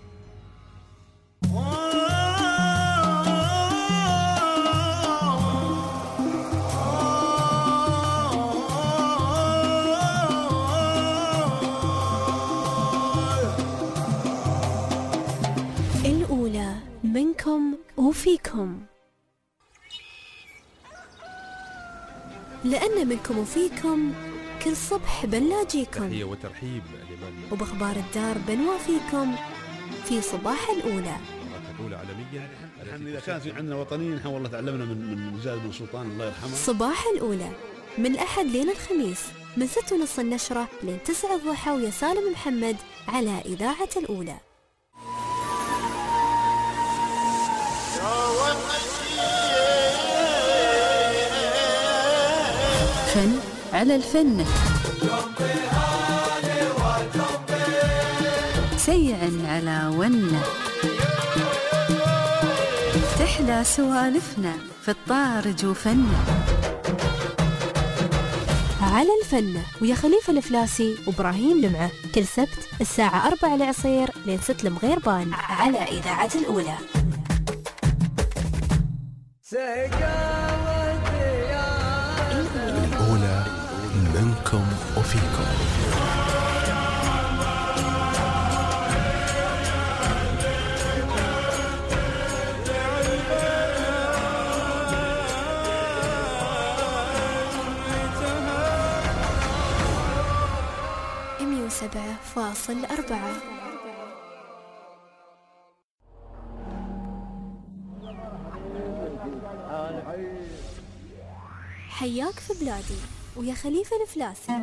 A: الأولى منكم وفيكم، لأن منكم وفيكم كل صبح بنلاقيكم،
I: تحية وترحيب لمن
A: وبأخبار الدار بنوافيكم في صباح الأولى.
I: الأولى عالميا.
R: نحن إذا كانت عندنا وطنيين نحن والله تعلمنا من من زايد بن سلطان الله يرحمه.
A: صباح الأولى من الأحد لين الخميس من ستة ونص النشرة لين تسعة الضحى ويا سالم محمد على إذاعة الأولى.
S: فن على الفن، سيع على ونه، تحلى سوالفنا في الطارج وفنه.
A: على الفن ويا خليفة الفلاسي وإبراهيم لمعة كل سبت الساعة أربعة العصير لين ست المغيربان على إذاعة الأولى.
D: الأولى منكم وفيكم.
A: مية وسبعة فاصل أربعة. حياك في بلادي ويا خليفة الفلاسي.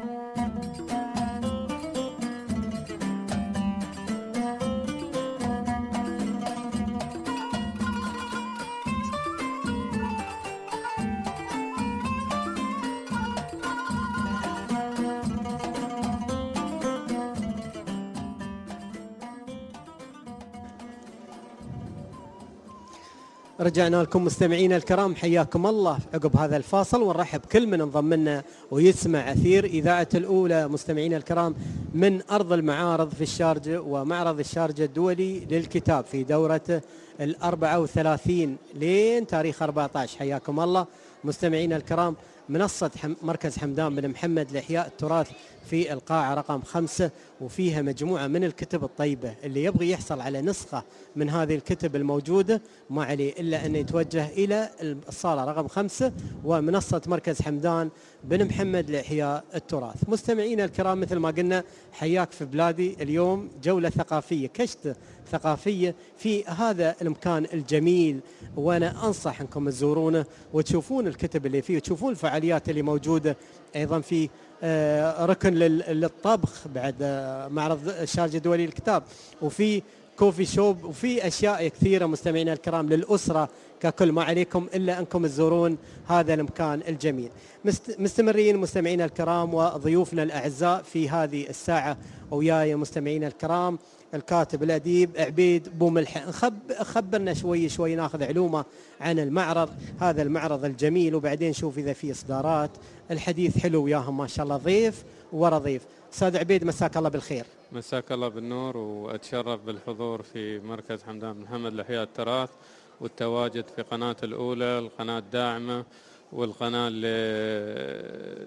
B: رجعنا لكم مستمعينا الكرام، حياكم الله عقب هذا الفاصل، ونرحب كل من انضم لنا ويسمع أثير إذاعة الأولى. مستمعينا الكرام من أرض المعارض في الشارجة ومعرض الشارجة الدولي للكتاب في دورة الأربعة وثلاثين لين تاريخ أربعة عشر. حياكم الله مستمعينا الكرام. منصة مركز حمدان بن محمد لإحياء التراث في القاعة رقم خمسة، وفيها مجموعة من الكتب الطيبة. اللي يبغي يحصل على نسخة من هذه الكتب الموجودة ما عليه إلا أن يتوجه إلى الصالة رقم خمسة ومنصة مركز حمدان بن محمد لإحياء التراث. مستمعينا الكرام مثل ما قلنا حياك في بلادي، اليوم جولة ثقافية، كشت ثقافية في هذا المكان الجميل، وأنا أنصح أنكم تزورونه وتشوفون الكتب اللي فيه وتشوفون الفعاليات اللي موجودة. أيضا في ركن للطبخ بعد معرض الشارجة الدولي للكتاب، وفي كوفي شوب، وفي أشياء كثيرة مستمعينا الكرام للأسرة ككل. ما عليكم إلا أنكم تزورون هذا المكان الجميل. مستمرين مستمعينا الكرام وضيوفنا الأعزاء في هذه الساعة وياي مستمعينا الكرام الكاتب الأديب عبيد بوملح. خب خبرنا شوي شوي ناخذ علومة عن المعرض، هذا المعرض الجميل، وبعدين نشوف إذا في إصدارات. الحديث حلو وياهم ما شاء الله، ضيف ورا ضيف. أستاذ عبيد مساك الله بالخير.
T: مساك الله بالنور، وأتشرف بالحضور في مركز حمدان بن محمد لإحياء التراث والتواجد في قناة الأولى، القناة الداعمة والقناة اللي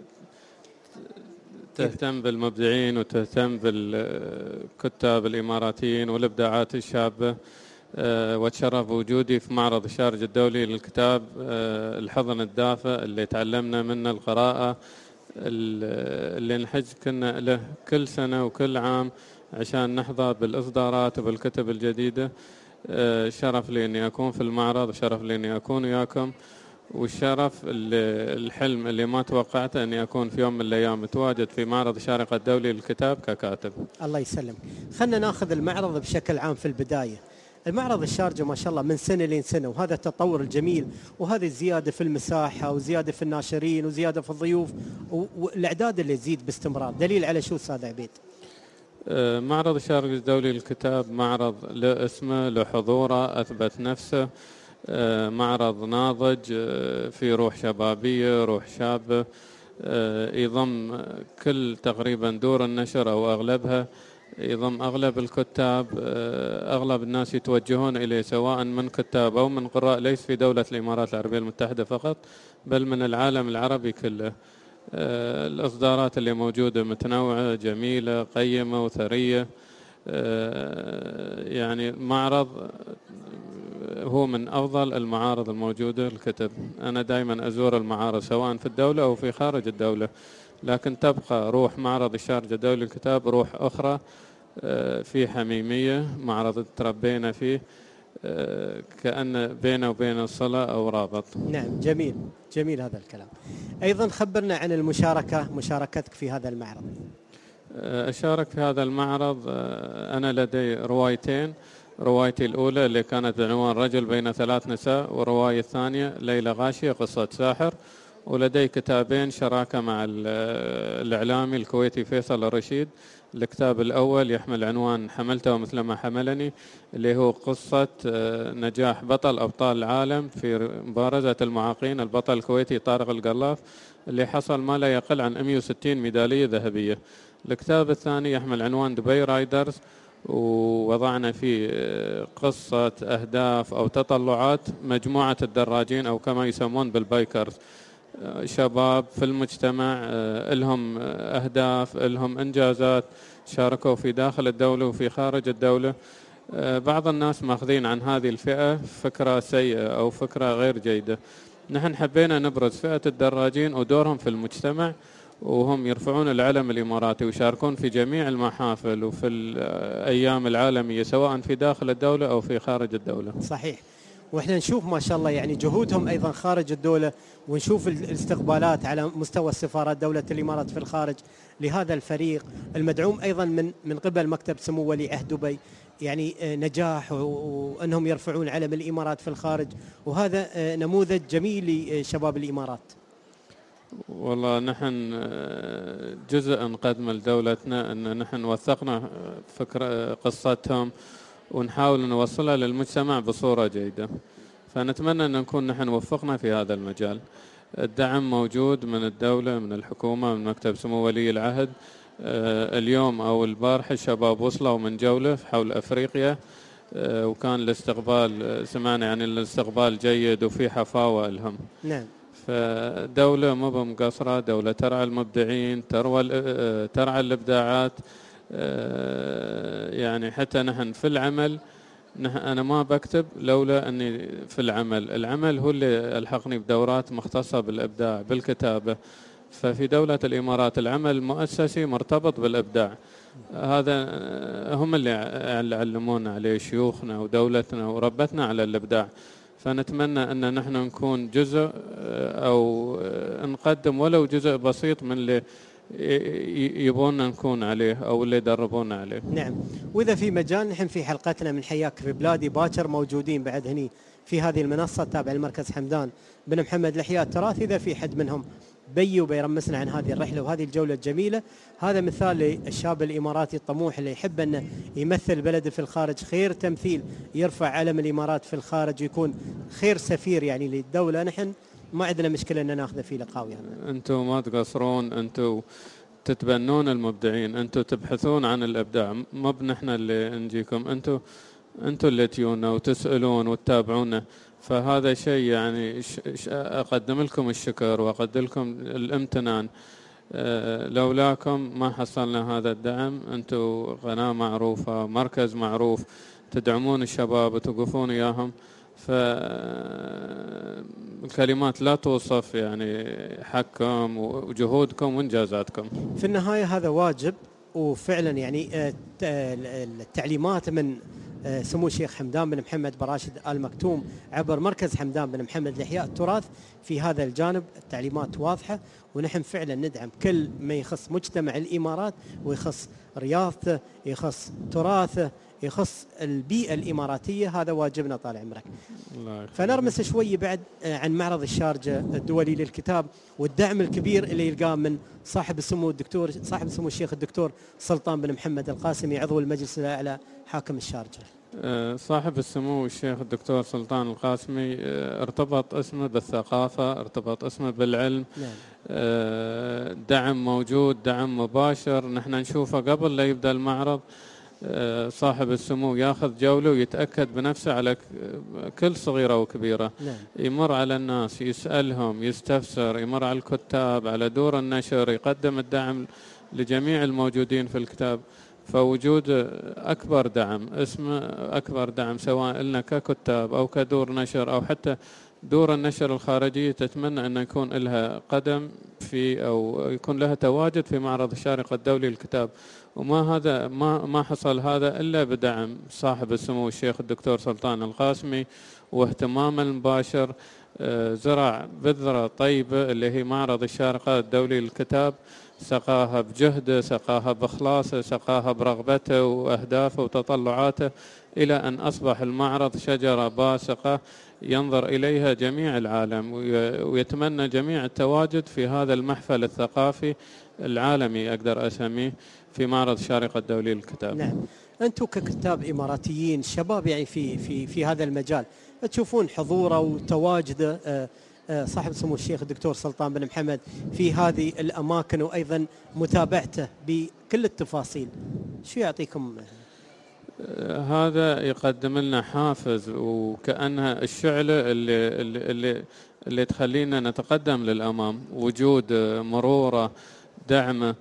T: تهتم بالمبدعين وتهتم بالكتاب الإماراتيين والإبداعات الشابة. أه واتشرف بوجودي في معرض الشارج الدولي للكتاب أه الحضن الدافئ اللي تعلمنا منه القراءة، اللي نحج كنا له كل سنة وكل عام عشان نحظى بالإصدارات وبالكتب الجديدة. أه شرف لي أني أكون في المعرض، وشرف لي أني أكون وياكم، والشرف الحلم اللي ما توقعته أني أكون في يوم من الأيام متواجد في معرض الشارقة الدولي للكتاب ككاتب.
B: الله يسلم. خلنا ناخذ المعرض بشكل عام في البداية. المعرض الشارجة ما شاء الله من سنة لين سنة، وهذا التطور الجميل، وهذه الزيادة في المساحة وزيادة في الناشرين وزيادة في الضيوف، والأعداد اللي تزيد باستمرار، دليل على شو أستاذ عبيد؟
T: معرض الشارقة الدولي للكتاب معرض له اسمه، له حضوره، أثبت نفسه، معرض ناضج في روح شبابية، روح شابة، يضم كل تقريبا دور النشر أو أغلبها، يضم أغلب الكتاب، أغلب الناس يتوجهون إليه سواء من كتاب أو من قراء، ليس في دولة الإمارات العربية المتحدة فقط بل من العالم العربي كله. الإصدارات اللي موجودة متنوعة جميلة قيمة وثرية. يعني معرض هو من أفضل المعارض الموجودة للكتب. أنا دائما أزور المعارض سواء في الدولة أو في خارج الدولة، لكن تبقى روح معرض الشارقة الدولي للكتاب روح أخرى، في حميمية، معرض تربينا فيه، كأن بينه وبين الصلة أو رابط.
B: نعم جميل جميل هذا الكلام. أيضا خبرنا عن المشاركة، مشاركتك في هذا المعرض.
T: أشارك في هذا المعرض، أنا لدي روايتين، روايتي الأولى اللي كانت بعنوان رجل بين ثلاث نساء، ورواية الثانية ليلى غاشية قصة ساحر، ولدي كتابين شراكة مع الإعلامي الكويتي فيصل الرشيد. الكتاب الأول يحمل عنوان حملته مثل ما حملني، اللي هو قصة نجاح بطل أبطال العالم في مبارزة المعاقين، البطل الكويتي طارق القلاف، اللي حصل ما لا يقل عن مئة وستين ميدالية ذهبية. الكتاب الثاني يحمل عنوان دبي رايدرز، ووضعنا فيه قصة أهداف أو تطلعات مجموعة الدراجين أو كما يسمون بالبايكرز، شباب في المجتمع لهم أهداف، لهم إنجازات، شاركوا في داخل الدولة وفي خارج الدولة. بعض الناس ماخذين عن هذه الفئة فكرة سيئة أو فكرة غير جيدة. نحن حبينا نبرز فئة الدراجين ودورهم في المجتمع، وهم يرفعون العلم الإماراتي ويشاركون في جميع المحافل وفي الأيام العالمية سواء في داخل الدولة أو في خارج الدولة.
B: صحيح. واحنا نشوف ما شاء الله يعني جهودهم ايضا خارج الدوله، ونشوف الاستقبالات على مستوى السفارات دوله الامارات في الخارج لهذا الفريق المدعوم ايضا من من قبل مكتب سمو ولي عهد دبي، يعني نجاح وانهم يرفعون علم الامارات في الخارج، وهذا نموذج جميل لشباب الامارات.
T: والله نحن جزء نقدم لدولتنا ان نحن وثقنا فكره قصتهم ونحاول نوصلها للمجتمع بصورة جيدة، فنتمنى أن نكون نحن وفقنا في هذا المجال. الدعم موجود من الدولة، من الحكومة، من مكتب سمو ولي العهد. اليوم أو البارحة الشباب وصلوا من جولة حول أفريقيا، وكان الاستقبال سمعنا يعني الاستقبال جيد وفي حفاوة لهم.
B: نعم.
T: فدولة مو بمقصرة، دولة ترعى المبدعين، ترعى ترعى الإبداعات. يعني حتى نحن في العمل، أنا ما بكتب لولا أني في العمل، العمل هو اللي ألحقني بدورات مختصة بالإبداع بالكتابة. ففي دولة الإمارات العمل المؤسسي مرتبط بالإبداع، هذا هم اللي علمونا عليه شيوخنا ودولتنا وربتنا على الإبداع. فنتمنى أن نحن نكون جزء أو نقدم ولو جزء بسيط من اللي يبوننا نكون عليه أو اللي يدربونا عليه.
B: نعم. وإذا في مجال نحن في حلقتنا من حياك في بلادي باكر موجودين بعد هني في هذه المنصة تابع المركز حمدان بن محمد لحياة التراث. إذا في حد منهم بي وبيرمسنا عن هذه الرحلة وهذه الجولة الجميلة، هذا مثال للشاب الإماراتي الطموح اللي يحب أنه يمثل بلده في الخارج خير تمثيل، يرفع علم الإمارات في الخارج ويكون خير سفير يعني للدولة. نحن ما عندنا مشكلة أن ناخذه في لقاء ويانا.
T: أنتم ما تقصرون، أنتم تتبنون المبدعين، أنتم تبحثون عن الإبداع، ما بنحن اللي نجيكم، أنتم أنتم اللي تيونا وتسألون وتتابعونا. فهذا شيء يعني أقدم لكم الشكر وأقدم لكم الامتنان. أه لولاكم ما حصلنا هذا الدعم. أنتم قناة معروفة، مركز معروف، تدعمون الشباب وتوقفون إياهم، فالكلمات لا توصف يعني حقكم وجهودكم وإنجازاتكم.
B: في النهاية هذا واجب، وفعلا يعني التعليمات من سمو الشيخ حمدان بن محمد بن راشد آل مكتوم عبر مركز حمدان بن محمد لإحياء التراث في هذا الجانب التعليمات واضحة، ونحن فعلا ندعم كل ما يخص مجتمع الإمارات ويخص رياضته، يخص تراثه، يخص البيئة الإماراتية. هذا واجبنا طال عمرك. فنرمس شوي بعد عن معرض الشارجة الدولي للكتاب والدعم الكبير اللي يلقاه من صاحب السمو الدكتور صاحب السمو الشيخ الدكتور سلطان بن محمد القاسمي عضو المجلس الأعلى حاكم الشارجة.
T: صاحب السمو الشيخ الدكتور سلطان القاسمي ارتبط اسمه بالثقافة، ارتبط اسمه بالعلم. نعم. دعم موجود، دعم مباشر. نحن نشوفه قبل لا يبدأ المعرض صاحب السمو ياخذ جولة ويتأكد بنفسه على كل صغيرة وكبيرة. نعم. يمر على الناس، يسألهم، يستفسر، يمر على الكتاب، على دور النشر، يقدم الدعم لجميع الموجودين في الكتاب. فوجود أكبر دعم، اسمه أكبر دعم، سواء لنا ككتاب أو كدور نشر أو حتى دور النشر الخارجية تتمنى أن يكون لها قدم في أو يكون لها تواجد في معرض الشارقة الدولي للكتاب. وما هذا ما ما حصل هذا إلا بدعم صاحب السمو الشيخ الدكتور سلطان القاسمي واهتمام المباشر. زرع بذرة طيبة اللي هي معرض الشارقة الدولي للكتاب، سقاها بجهده، سقاها بإخلاصه، سقاها برغبته وأهدافه وتطلعاته، إلى أن أصبح المعرض شجرة باسقة ينظر إليها جميع العالم، ويتمنى جميع التواجد في هذا المحفل الثقافي العالمي أقدر أسميه في معرض الشارقة الدولي للكتاب.
B: نعم. أنتم ككتاب إماراتيين شباب يعني في في في هذا المجال، تشوفون حضوره وتواجده صاحب سمو الشيخ الدكتور سلطان بن محمد في هذه الأماكن وأيضا متابعته بكل التفاصيل، شو يعطيكم؟
T: هذا يقدم لنا حافز وكأنها الشعلة اللي اللي اللي تخلينا نتقدم للأمام. وجود مروره، دعمه،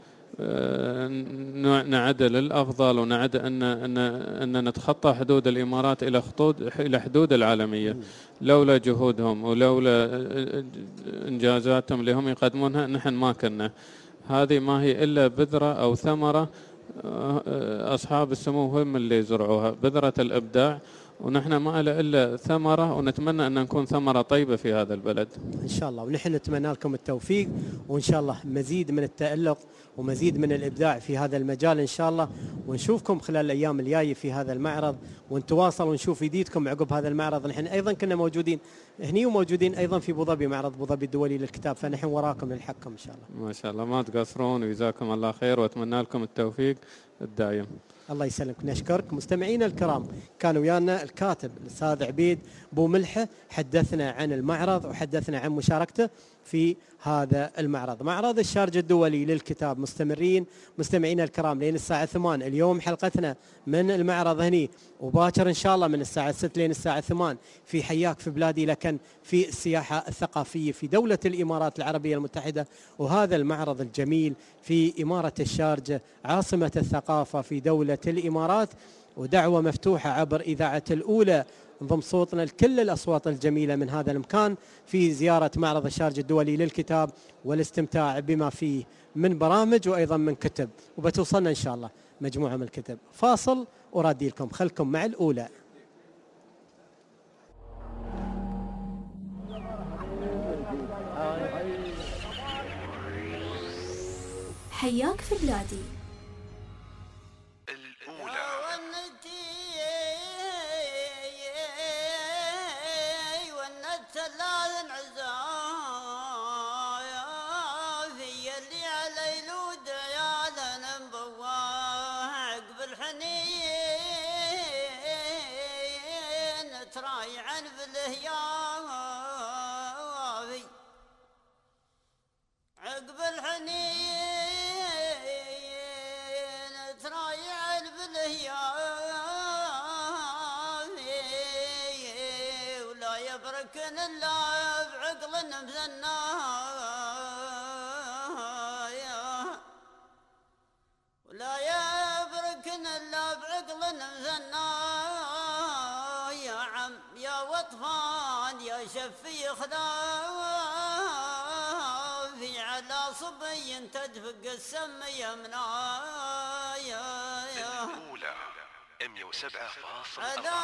T: نعد للأفضل ونعد أن أن أن نتخطى حدود الإمارات إلى خطوط إلى حدود العالمية. لولا جهودهم ولولا إنجازاتهم اللي هم يقدمونها نحن ما كنا. هذه ما هي إلا بذرة أو ثمرة أصحاب السمو هم اللي زرعوها، بذرة الإبداع، ونحن ما إلا إلا ثمرة، ونتمنى أن نكون ثمرة طيبة في هذا البلد
B: إن شاء الله. ونحن نتمنى لكم التوفيق، وإن شاء الله مزيد من التألق ومزيد من الإبداع في هذا المجال إن شاء الله، ونشوفكم خلال الأيام الجاية في هذا المعرض، ونتواصل ونشوف يديدكم عقب هذا المعرض. نحن أيضا كنا موجودين هني وموجودين أيضا في أبو ظبي، معرض أبو ظبي الدولي للكتاب، فنحن وراكم للحقكم إن شاء الله.
T: ما شاء الله، ما تقصرون، وجزاكم الله خير، وأتمنى لكم التوفيق الدائم.
B: الله يسلمك. نشكرك. مستمعينا الكرام، كان ويانا الكاتب الأستاذ عبيد بو ملحة، حدثنا عن المعرض وحدثنا عن مشاركته في هذا المعرض، معرض الشارجة الدولي للكتاب. مستمرين مستمعينا الكرام لين الساعة ثمان. اليوم حلقتنا من المعرض هني، وباكر إن شاء الله من الساعة ستة لين الساعة ثمان في حياك في بلادي، لكن في السياحة الثقافية في دولة الإمارات العربية المتحدة، وهذا المعرض الجميل في إمارة الشارجة عاصمة الثقافة في دولة الإمارات. ودعوة مفتوحة عبر إذاعة الأولى انضم صوتنا لكل الأصوات الجميلة من هذا المكان في زيارة معرض الشارجة الدولي للكتاب والاستمتاع بما فيه من برامج وأيضا من كتب، وبتوصلنا إن شاء الله مجموعة من الكتب. فاصل ورادي لكم، خلكم مع الأولى.
A: حياك في بلادي.
P: عقب الحنين ترايع بالهيام ولا يبركن الا بعقل مزنايا ولا يبركن الا بعقل مزنايا يا عم يا وطفان يا شفي خلاف صبي تدفق السم يمنايا
U: الأولى مية وسبعة فاصل
P: أربعة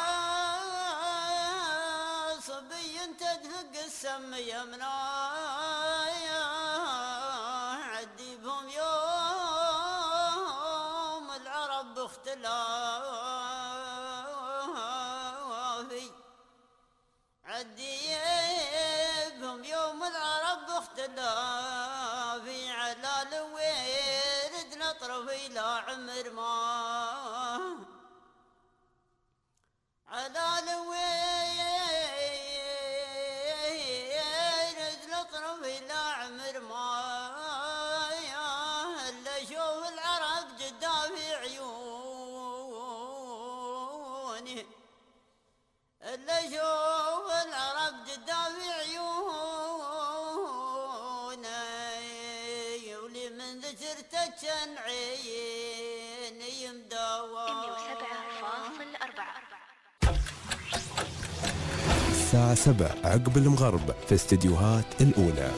P: صبي تدفق السم يمنايا عدي بهم يوم العرب اختلافي عدي بهم يوم العرب اختلافي على الويرد نطرف إلى عمر ما على الويرد نطرف إلى عمر ما إلا شوف العرب جدا في عيوني إلا شوف العرب جدا في عيوني ولي من ذكرتك عيني مداوى
A: مية وسبعة فاصل أربعة.
D: الساعة سبعة عقب المغرب في استديوهات الأولى.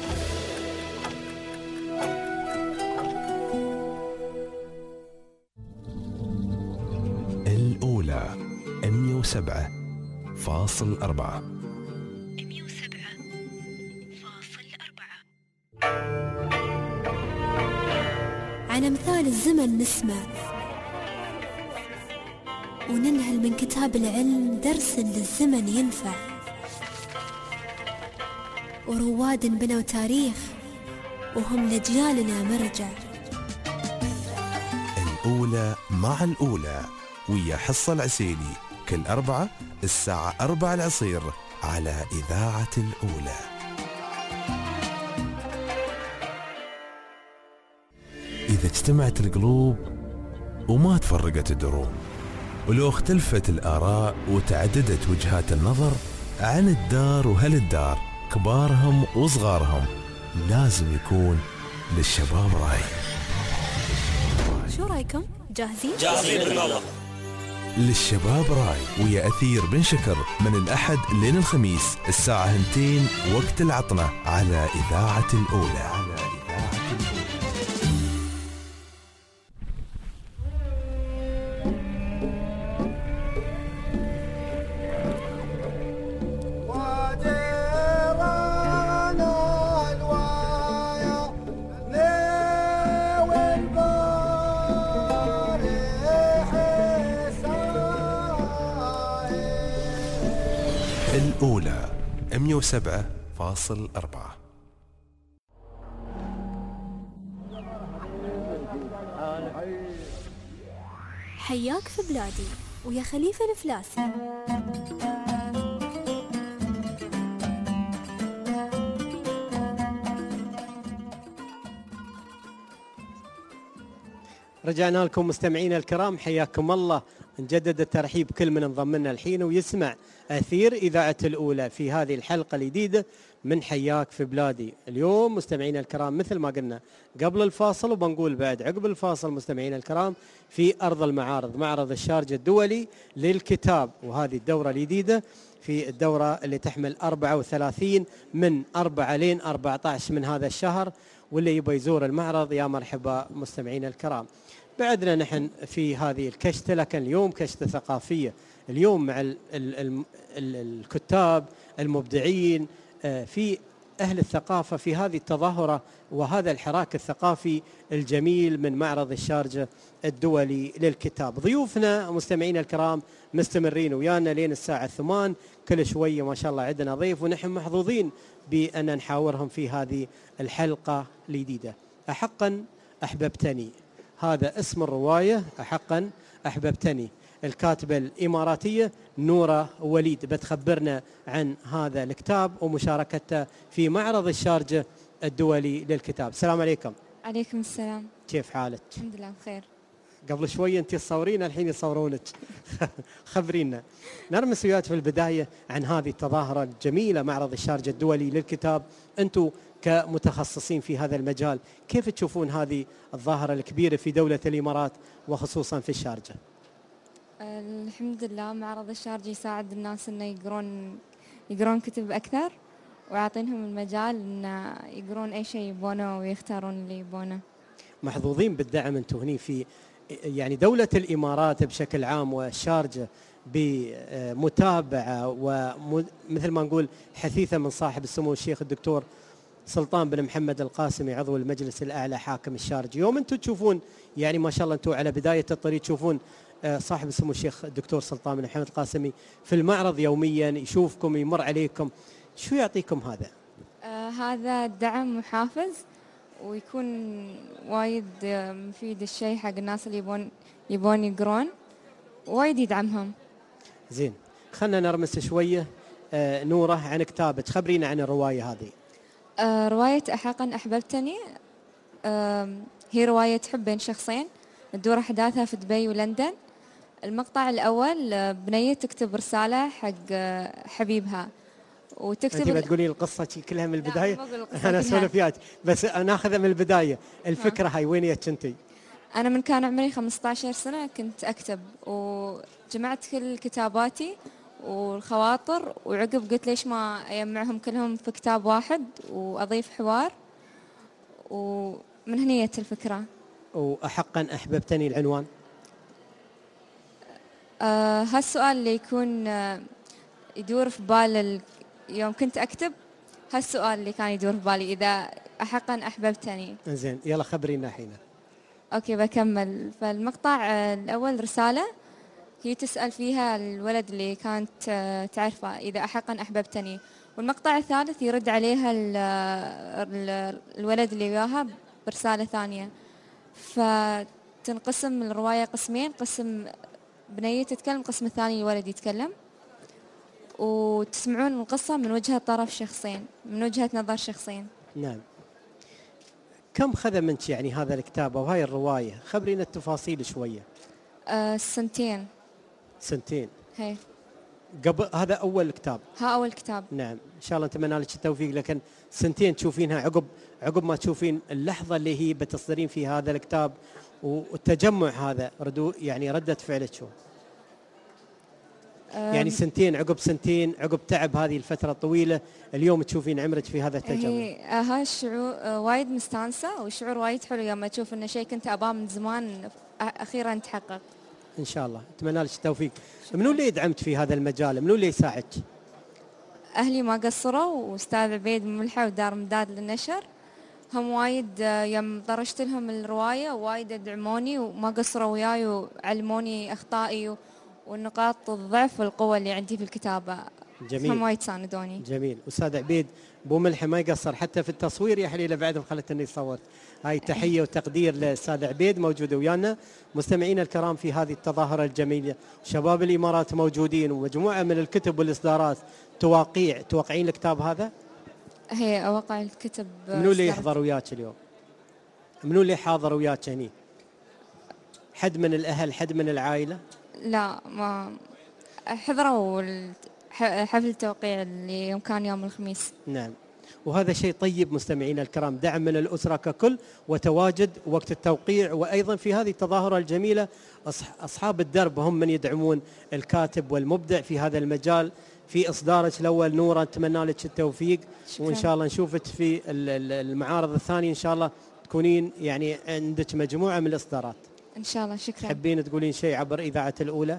D: الأولى مية وسبعة فاصل أربعة.
A: مية وسبعة فاصل أربعة. عن أمثال الزمن نسمع وننهل من كتاب العلم درس للزمن ينفع، ورواد بنوا تاريخ وهم لأجيالنا مرجع.
D: الأولى مع الأولى ويا حصة العسيلي كل أربعة الساعة أربعة العصير على إذاعة الأولى. إذا اجتمعت القلوب وما تفرقت الدروب، ولو اختلفت الآراء وتعددت وجهات النظر عن الدار وهل الدار كبارهم وصغارهم، لازم يكون للشباب رأي.
A: شو رأيكم؟ جاهزين؟
U: جاهزين بالله.
D: للشباب راي ويا أثير بن شكر من الأحد لين الخميس الساعة اثنتين وقت العطنة على إذاعة الأولى. على إذاعة الأولى. الأولى مية وسبعة فاصل أربعة.
A: حياك في بلادي ويا خليفة الفلاسي.
B: رجعنا لكم مستمعينا الكرام، حياكم الله. نجدد الترحيب كل من انضم لنا الحين ويسمع أثير إذاعة الأولى في هذه الحلقة الجديدة من حياك في بلادي. اليوم مستمعينا الكرام مثل ما قلنا قبل الفاصل وبنقول بعد عقب الفاصل مستمعينا الكرام في أرض المعارض، معرض الشارجة الدولي للكتاب، وهذه الدورة الجديدة في الدورة اللي تحمل أربعة وثلاثين من أربعة لين أربعة عشر من هذا الشهر، واللي يبغى يزور المعرض يا مرحبا مستمعينا الكرام. بعدنا نحن في هذه الكشتة، لكن اليوم كشتة ثقافية، اليوم مع ال ال ال ال الكتاب المبدعين في أهل الثقافة في هذه التظاهرة وهذا الحراك الثقافي الجميل من معرض الشارجة الدولي للكتاب. ضيوفنا مستمعينا الكرام مستمرين ويانا لين الساعة الثمان، كل شوية ما شاء الله عندنا ضيف، ونحن محظوظين بأن نحاورهم في هذه الحلقة الجديدة. أحقا أحببتني، هذا اسم الرواية، أحقا أحببتني. الكاتبة الإماراتية نورة وليد بتخبرنا عن هذا الكتاب ومشاركته في معرض الشارجة الدولي للكتاب. السلام عليكم.
C: عليكم السلام.
B: كيف حالك؟
C: الحمد لله بخير.
B: قبل شوي أنت تصورين، الحين يصورونك. خبرينا، نرمس وياك في البداية عن هذه التظاهرة الجميلة، معرض الشارجة الدولي للكتاب. أنتم كمتخصصين في هذا المجال كيف تشوفون هذه الظاهرة الكبيرة في دولة الإمارات وخصوصا في الشارجة؟
C: الحمد لله معرض الشارجة يساعد الناس انه يقرون يقرون كتب اكثر، ويعطينهم المجال ان يقرون اي شيء يبونه ويختارون اللي يبونه.
B: محظوظين بالدعم انتم هني في يعني دولة الإمارات بشكل عام والشارجة بمتابعة ومثل ما نقول حثيثة من صاحب السمو الشيخ الدكتور سلطان بن محمد القاسمي عضو المجلس الأعلى حاكم الشارجة. يوم أنتم تشوفون يعني ما شاء الله أنتم على بداية الطريق تشوفون صاحب السمو الشيخ الدكتور سلطان بن محمد القاسمي في المعرض يوميا، يشوفكم يمر عليكم، شو يعطيكم هذا؟
C: آه هذا دعم وحافز، ويكون وايد مفيد الشيء حق الناس اللي يبون يبون يقرون، وايد يدعمهم.
B: زين، خلنا نرمس شوية. آه نورة، عن كتابك خبرينا عن الرواية هذه.
C: آه رواية أحقا أحببتني آه هي رواية حب بين شخصين تدور أحداثها في دبي ولندن. المقطع الأول بنية تكتب رسالة حق حبيبها وتكتب.
B: أنت بتقولي القصة كلها من البداية؟ أنا أسولف وياك بس ناخذها من البداية. الفكرة هاي وين جت أنتي؟
C: أنا من كان عمري خمسة عشر سنة كنت أكتب، وجمعت كل كتاباتي والخواطر، وعقب قلت ليش ما أجمعهم كلهم في كتاب واحد وأضيف حوار، ومن هنا جت الفكرة.
B: وأحقا أحببتني العنوان؟
C: آه هالسؤال اللي يكون آه يدور في بال يوم كنت أكتب، هالسؤال اللي كان يدور في بالي، إذا أحقا أحببتني.
B: زين، يلا خبرينا الحين.
C: أوكي بكمل. فالمقطع آه الأول رسالة هي تسأل فيها الولد اللي كانت آه تعرفه إذا أحقا أحببتني، والمقطع الثالث يرد عليها ال ال الولد اللي وياها برسالة ثانية. فتنقسم الرواية قسمين، قسم بنية تتكلم، قسم الثاني الولد يتكلم، وتسمعون القصة من وجهة طرف شخصين، من وجهة نظر شخصين.
B: نعم. كم خذ منك يعني هذا الكتاب أو هاي الرواية؟ خبرينا التفاصيل شوية.
C: أه سنتين.
B: سنتين.
C: هي.
B: قبل هذا أول كتاب؟
C: ها أول كتاب.
B: نعم، إن شاء الله أتمنى لك التوفيق، لكن سنتين تشوفينها عقب عقب ما تشوفين اللحظة اللي هي بتصدرين في هذا الكتاب والتجمع هذا، ردو يعني ردة فعلك شو؟ يعني سنتين عقب سنتين عقب تعب هذه الفترة الطويلة، اليوم تشوفين عمرك في هذا التجمع.
C: هاي الشعور وايد مستانسة، وشعور وايد حلو لما تشوف إن شيء كنت أباه من زمان أخيرا تحقق.
B: إن شاء الله أتمنى لك التوفيق. منو اللي يدعمك في هذا المجال؟ منو اللي يساعدك؟
C: أهلي ما قصروا، وأستاذ عبيد ملحة ودار مداد للنشر هم وايد يوم طرشت لهم الرواية وايد دعموني وما قصروا وياي وعلموني أخطائي والنقاط الضعف والقوة اللي عندي في الكتابة.
B: جميل.
C: هم وايد ساندوني.
B: جميل. أستاذ عبيد بو ملحة ما يقصر حتى في التصوير، يا حليله بعدهم خلتني يصور. هاي تحية وتقدير للأستاذ عبيد موجود ويانا. مستمعينا الكرام في هذه التظاهرة الجميلة، شباب الإمارات موجودين ومجموعة من الكتب والإصدارات. تواقيع توقعين الكتاب هذا؟
C: هي أوقع الكتب.
B: منو اللي يحضر وياك اليوم؟ منو اللي حاضر وياك هني؟ حد من الأهل، حد من العائلة؟
C: لا ما حضروا حفل التوقيع اللي يوم كان يوم الخميس.
B: نعم، وهذا شيء طيب مستمعينا الكرام، دعم من الأسرة ككل وتواجد وقت التوقيع. وأيضا في هذه التظاهرة الجميلة أصحاب الدرب هم من يدعمون الكاتب والمبدع في هذا المجال. في إصدارك الأول نورة نتمنى لك التوفيق، شكرا. وإن شاء الله نشوفك في المعارض الثانية إن شاء الله تكونين يعني عندك مجموعة من الإصدارات
C: إن شاء الله. شكرا.
B: حابين تقولين شيء عبر إذاعة الأولى؟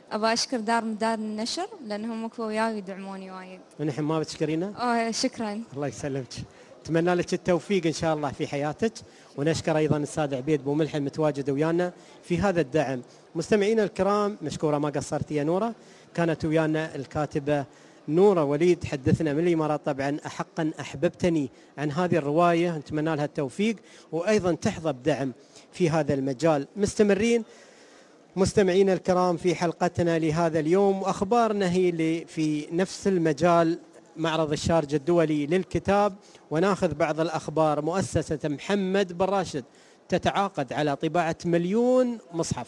C: أبى أشكر دار مدار النشر لأنهم وقفوا وياي ويدعموني وايد.
B: ونحن ما بتشكرينا؟
C: أوه شكرا.
B: الله يسلمك. أتمنى لك التوفيق إن شاء الله في حياتك، ونشكر أيضا الأستاذ عبيد بو ملحم متواجد ويانا في هذا الدعم. مستمعينا الكرام مشكورة ما قصرت يا نورة. كانت ويانا الكاتبة نورة وليد تحدثنا من الإمارات طبعا أحقا أحببتني عن هذه الرواية، نتمنى لها التوفيق وأيضا تحظى بدعم في هذا المجال. مستمرين مستمعينا الكرام في حلقتنا لهذا اليوم، وأخبارنا هي في نفس المجال، معرض الشارجة الدولي للكتاب، وناخذ بعض الأخبار. مؤسسة محمد بن راشد تتعاقد على طباعة مليون مصحف.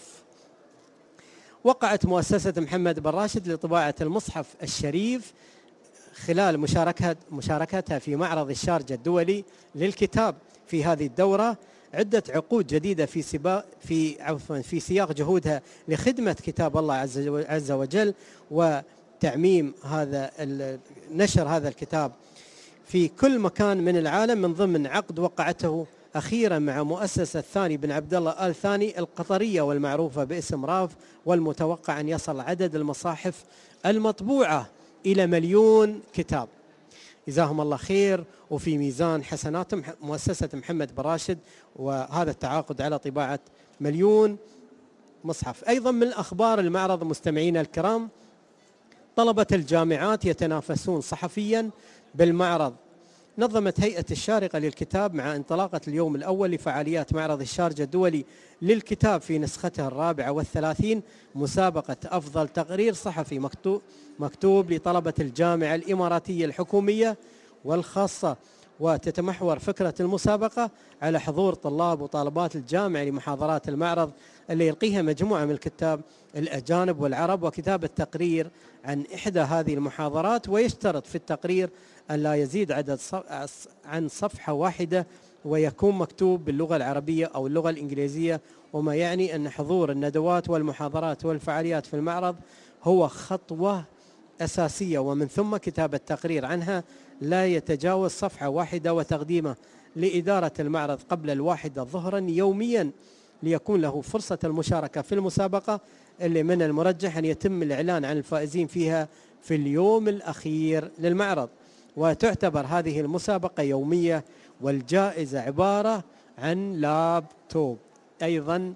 B: وقعت مؤسسة محمد بن راشد لطباعة المصحف الشريف خلال مشاركة مشاركتها في معرض الشارجة الدولي للكتاب في هذه الدورة عدة عقود جديدة في سباق في عفوا في سياق جهودها لخدمة كتاب الله عز وجل وتعميم هذا نشر هذا الكتاب في كل مكان من العالم، من ضمن عقد وقعته أخيرا مع مؤسسة ثاني بن عبد الله آل ثاني القطرية والمعروفة باسم راف، والمتوقع أن يصل عدد المصاحف المطبوعة إلى مليون كتاب. جزاهم الله خير وفي ميزان حسناتهم مؤسسة محمد بن راشد وهذا التعاقد على طباعة مليون مصحف. أيضا من أخبار المعرض مستمعينا الكرام، طلبة الجامعات يتنافسون صحفيا بالمعرض. نظمت هيئة الشارقة للكتاب مع انطلاقة اليوم الأول لفعاليات معرض الشارجة الدولي للكتاب في نسختها الرابعة والثلاثين مسابقة أفضل تقرير صحفي مكتوب, مكتوب لطلبة الجامعة الإماراتية الحكومية والخاصة، وتتمحور فكرة المسابقة على حضور طلاب وطالبات الجامعة لمحاضرات المعرض اللي يلقيها مجموعة من الكتاب الأجانب والعرب، وكتابة تقرير عن إحدى هذه المحاضرات، ويشترط في التقرير أن لا يزيد عدد عن صفحة واحدة ويكون مكتوب باللغة العربية أو اللغة الإنجليزية، وما يعني أن حضور الندوات والمحاضرات والفعاليات في المعرض هو خطوة أساسية، ومن ثم كتابة تقرير عنها لا يتجاوز صفحة واحدة وتقديمه لإدارة المعرض قبل الواحدة ظهرا يوميا ليكون له فرصة المشاركة في المسابقة اللي من المرجح أن يتم الإعلان عن الفائزين فيها في اليوم الأخير للمعرض. وتعتبر هذه المسابقة يومية، والجائزة عبارة عن لابتوب. أيضا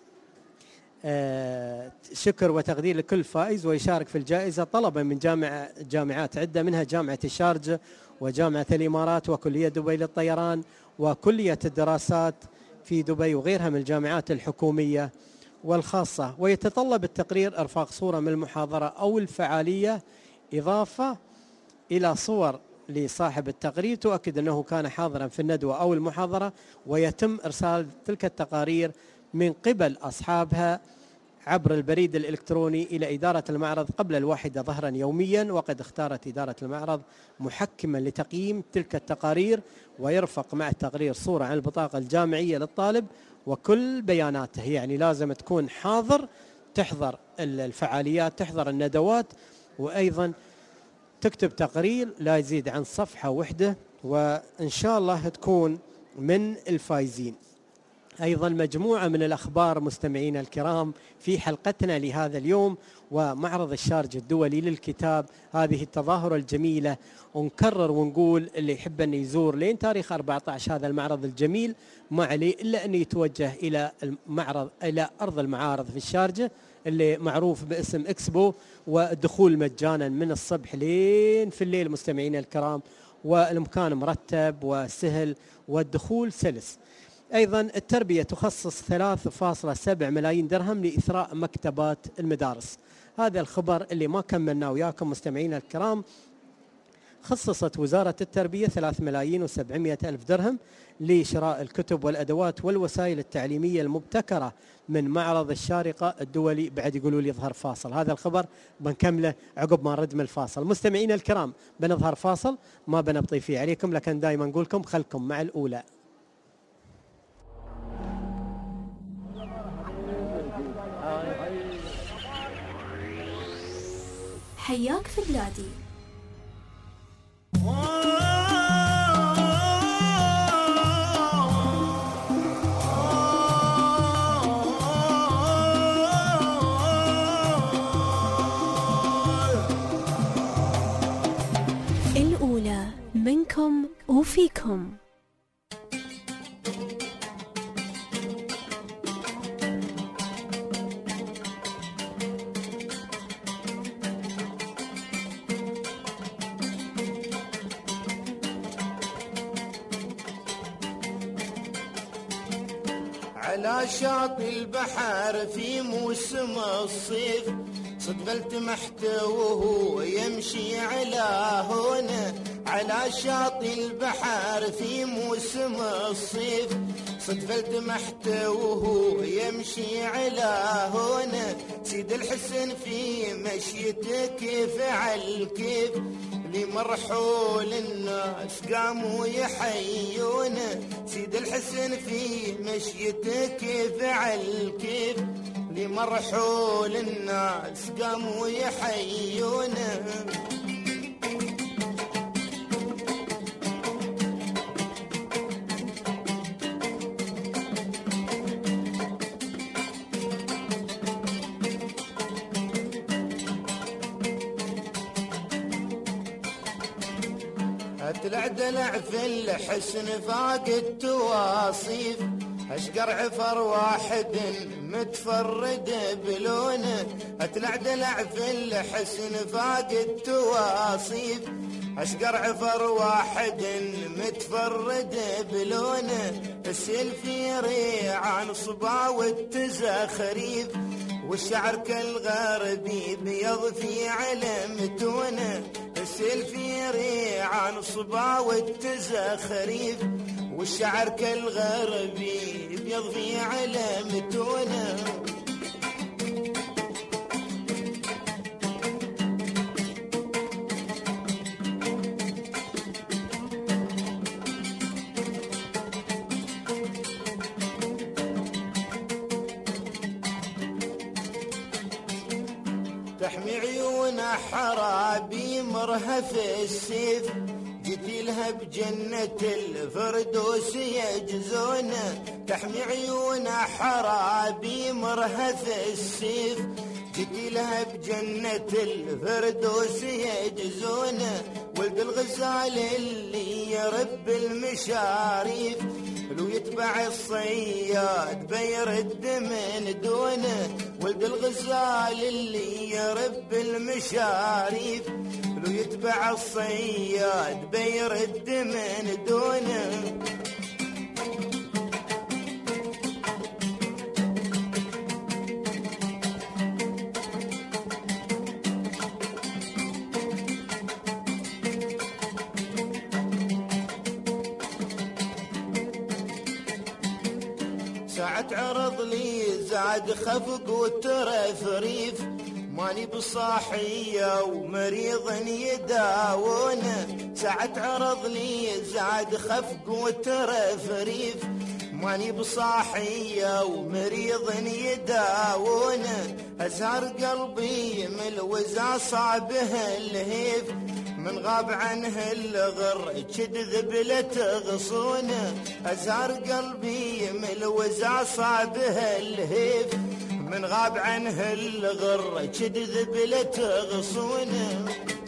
B: آه شكر وتقدير لكل فائز ويشارك في الجائزة طلبة من جامعة جامعات عدة، منها جامعة الشارجة وجامعة الإمارات وكلية دبي للطيران وكلية الدراسات في دبي وغيرها من الجامعات الحكومية والخاصة. ويتطلب التقرير إرفاق صورة من المحاضرة أو الفعالية إضافة إلى صور لصاحب التقرير تؤكد أنه كان حاضرا في الندوة أو المحاضرة، ويتم إرسال تلك التقارير من قبل أصحابها عبر البريد الإلكتروني إلى إدارة المعرض قبل الواحدة ظهرا يوميا. وقد اختارت إدارة المعرض محكما لتقييم تلك التقارير، ويرفق مع التقرير صورة عن البطاقة الجامعية للطالب وكل بياناته، يعني لازم تكون حاضر تحضر الفعاليات تحضر الندوات، وأيضا تكتب تقرير لا يزيد عن صفحة واحدة، وإن شاء الله تكون من الفائزين. أيضا مجموعة من الأخبار مستمعينا الكرام في حلقتنا لهذا اليوم، ومعرض الشارجة الدولي للكتاب هذه التظاهرة الجميلة، ونكرر ونقول اللي يحب أن يزور لين تاريخ أربعة عشر هذا المعرض الجميل ما عليه إلا أن يتوجه إلى المعرض إلى أرض المعارض في الشارجة اللي معروف باسم إكسبو، والدخول مجانا من الصبح لين في الليل مستمعينا الكرام، والمكان مرتب وسهل والدخول سلس. أيضا التربية تخصص ثلاثة فاصلة سبعة ملايين درهم لإثراء مكتبات المدارس. هذا الخبر اللي ما كملناه وياكم مستمعينا الكرام. خصصت وزارة التربية ثلاثة ملايين وسبعمائة ألف درهم لشراء الكتب والأدوات والوسائل التعليمية المبتكرة من معرض الشارقة الدولي. بعد يقولوا لي يظهر فاصل، هذا الخبر بنكمله عقب ما نرد من الفاصل. مستمعينا الكرام بنظهر فاصل ما بنبطي فيه عليكم، لكن دائما نقول لكم خلكم مع الأولى.
A: حياك في بلادي. منكم وفيكم.
J: على شاطئ البحر في موسم الصيف صدفة التمحت وهو يمشي على هونه. على شاطئ البحر في موسم الصيف صدفة التمحت وهو يمشي على هونه. سيد الحسن في مشيتك فعل كيف لمرحول الناس قاموا يحيونه. سيد الحسن في مشيتك فعل كيف لمرحول الناس قاموا يحيونه. طلع دلع في الحسن فاق التواصيف اشقر عفر واحد متفرد بلونه. طلع دلع في الحسن فاق التواصيف اشقر عفر واحد متفرد بلونه. السلفيري عن صبا والتزخريف والشعر كالغربي بيض في علمتونه. السلفيري عن صبا والتزخريف والشعر كالغربي بيض في علمتونه. تحمي عيون حرابي مرهف السيف جيتي لها بجنة الفردوس يجزونه. تحمي عيون حرابي مرهف السيف جيتي لها بجنة الفردوس يجزونه. ولد الغزال اللي يرب المشاريف لو يتبع الصياد بيرد من دونه. ولد الغزال اللي يرب المشاريف لو يتبع الصياد بيرد من دونه. ساعة عرض لي زاد خفق وترفريف ماني بصاحية ومريض يداونه. ساعة عرض لي زاد خفق وترفريف ماني بصاحية ومريض يداونه. أزهر قلبي ملوزة صابه الهيف من غاب عنه الغر كذب لتغصونه. أزهر قلبي ملوزة صابه الهيف من غاب عنه الغر كذب لتغصونه.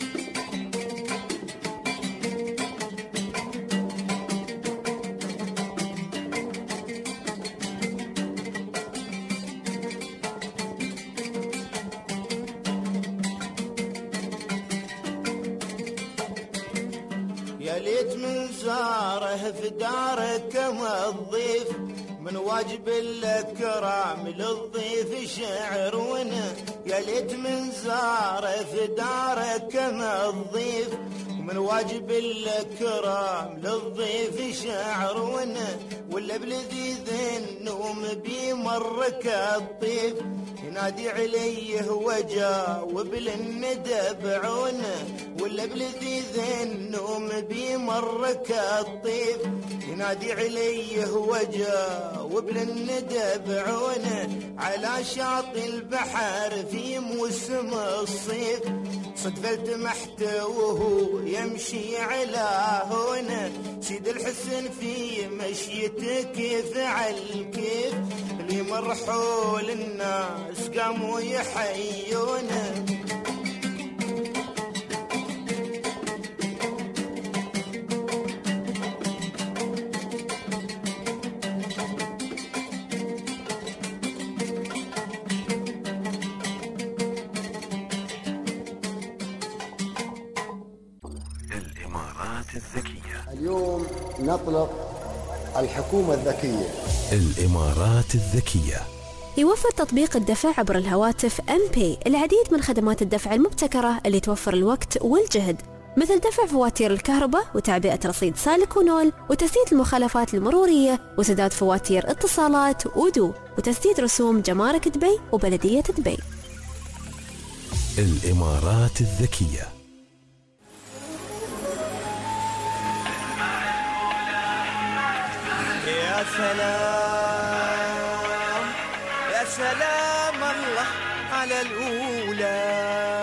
J: يا ليت من زاره في دارك كما الضيف من واجب الكرام للضيف شعرونه. يا ليت من زاره في دارك كما الضيف ومن واجب الكرام للضيف شعرونه. ولا بلذيذ النوم بمرك الطيف ينادي عليه وجاوب للندى بعونه. ولا بلذيذ النوم بمرك الطيف ينادي عليه وجاوب للندى بعونه. على شاطئ البحر في موسم الصيف صدفة التمحت وهو يمشي على هونه. سيد الحسن في مشيتك فعل كيف لمرحول الناس قاموا يحيونه.
U: الإمارات الذكية.
F: اليوم نطلق الحكومة الذكية.
D: الإمارات الذكية
A: يوفر تطبيق الدفع عبر الهواتف إم بي العديد من خدمات الدفع المبتكرة اللي توفر الوقت والجهد، مثل دفع فواتير الكهرباء وتعبئة رصيد سالك ونول وتسديد المخالفات المرورية وسداد فواتير اتصالات ودو وتسديد رسوم جمارك دبي وبلدية دبي.
D: الإمارات الذكية.
J: يا سلام يا سلام الله على الأولى.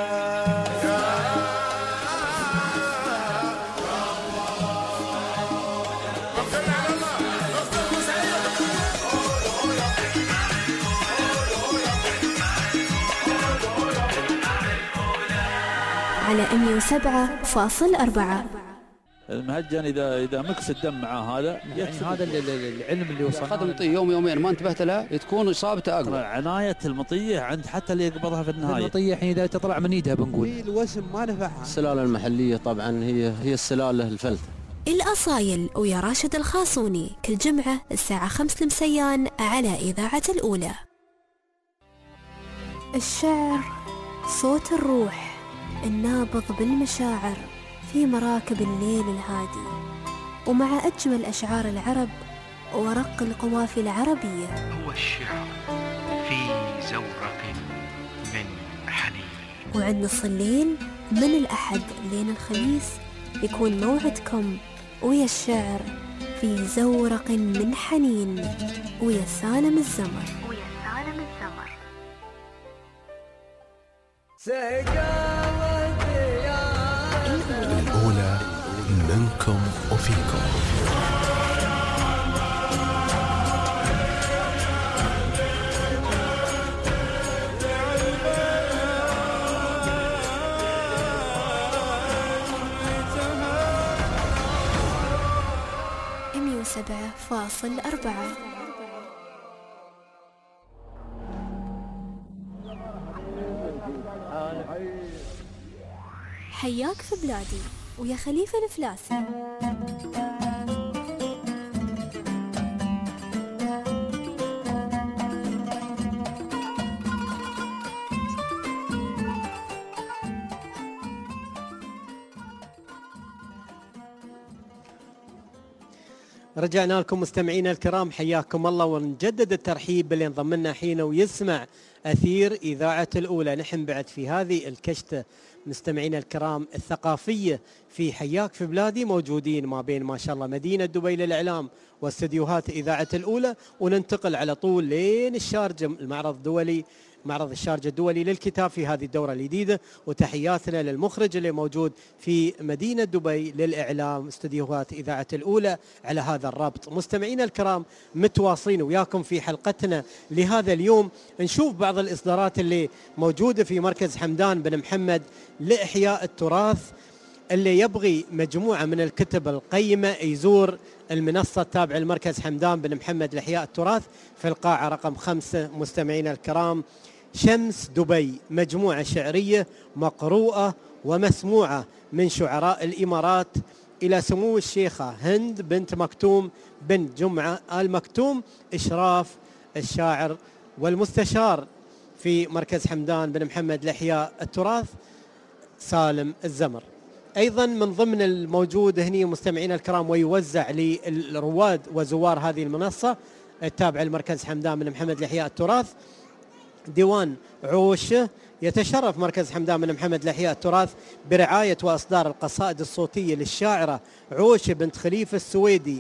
A: على مية وسبعة فاصل أربعة.
K: المهجن اذا اذا مكس الدم مع هذا
L: يعني هذا العلم اللي وصلنا
M: اخذ المطيه يوم يومين ما انتبهت لها تكون اصابته اقوى.
K: عنايه المطيه عند حتى اللي يقبضها في النهايه.
L: المطيه الحين اذا تطلع من ايدها بنقول
E: الوسم ما نفعها.
M: السلاله المحليه طبعا هي هي السلاله الفلتة.
A: الأصايل ويا راشد الخاصوني كل جمعة الساعة خمس المسيان على إذاعة الأولى. الشعر صوت الروح النابض بالمشاعر في مراكب الليل الهادي، ومع أجمل أشعار العرب ورق القوافي العربية.
U: هو الشعر في زورق من حنين.
A: وعند نص الليل من الأحد لين الخميس يكون موعدكم ويا الشعر في زورق من حنين ويا سالم الزمر.
U: ويا سالم الزمر.
D: الأولى منكم وفيكم.
A: مية وسبعة فاصل أربعة. حياك في بلادي ويا خليفة الفلاسي.
B: رجعنا لكم مستمعينا الكرام، حياكم الله ونجدد الترحيب باللي انضم لنا حين ويسمع أثير إذاعة الأولى. نحن بعد في هذه الكشتة مستمعينا الكرام الثقافية في حياك في بلادي موجودين ما بين ما شاء الله مدينة دبي للإعلام واستديوهات إذاعة الأولى، وننتقل على طول لين الشارجة المعرض الدولي معرض الشارجة الدولي للكتاب في هذه الدورة الجديدة. وتحياتنا للمخرج اللي موجود في مدينة دبي للإعلام استديوهات إذاعة الأولى على هذا الربط. مستمعينا الكرام متواصلين وياكم في حلقتنا لهذا اليوم، نشوف بعض الإصدارات اللي موجودة في مركز حمدان بن محمد لإحياء التراث. اللي يبغي مجموعة من الكتب القيمة يزور المنصة التابعة لمركز حمدان بن محمد لإحياء التراث في القاعة رقم خمسة. مستمعينا الكرام شمس دبي، مجموعة شعرية مقروءة ومسموعة من شعراء الإمارات إلى سمو الشيخة هند بنت مكتوم بنت جمعة آل مكتوم، إشراف الشاعر والمستشار في مركز حمدان بن محمد لإحياء التراث سالم الزمر. أيضا من ضمن الموجود هني مستمعينا الكرام ويوزع للرواد وزوار هذه المنصة التابعة لمركز حمدان بن محمد لإحياء التراث ديوان عوشة. يتشرف مركز حمدان بن محمد لإحياء التراث برعاية وإصدار القصائد الصوتية للشاعرة عوشة بنت خليفة السويدي.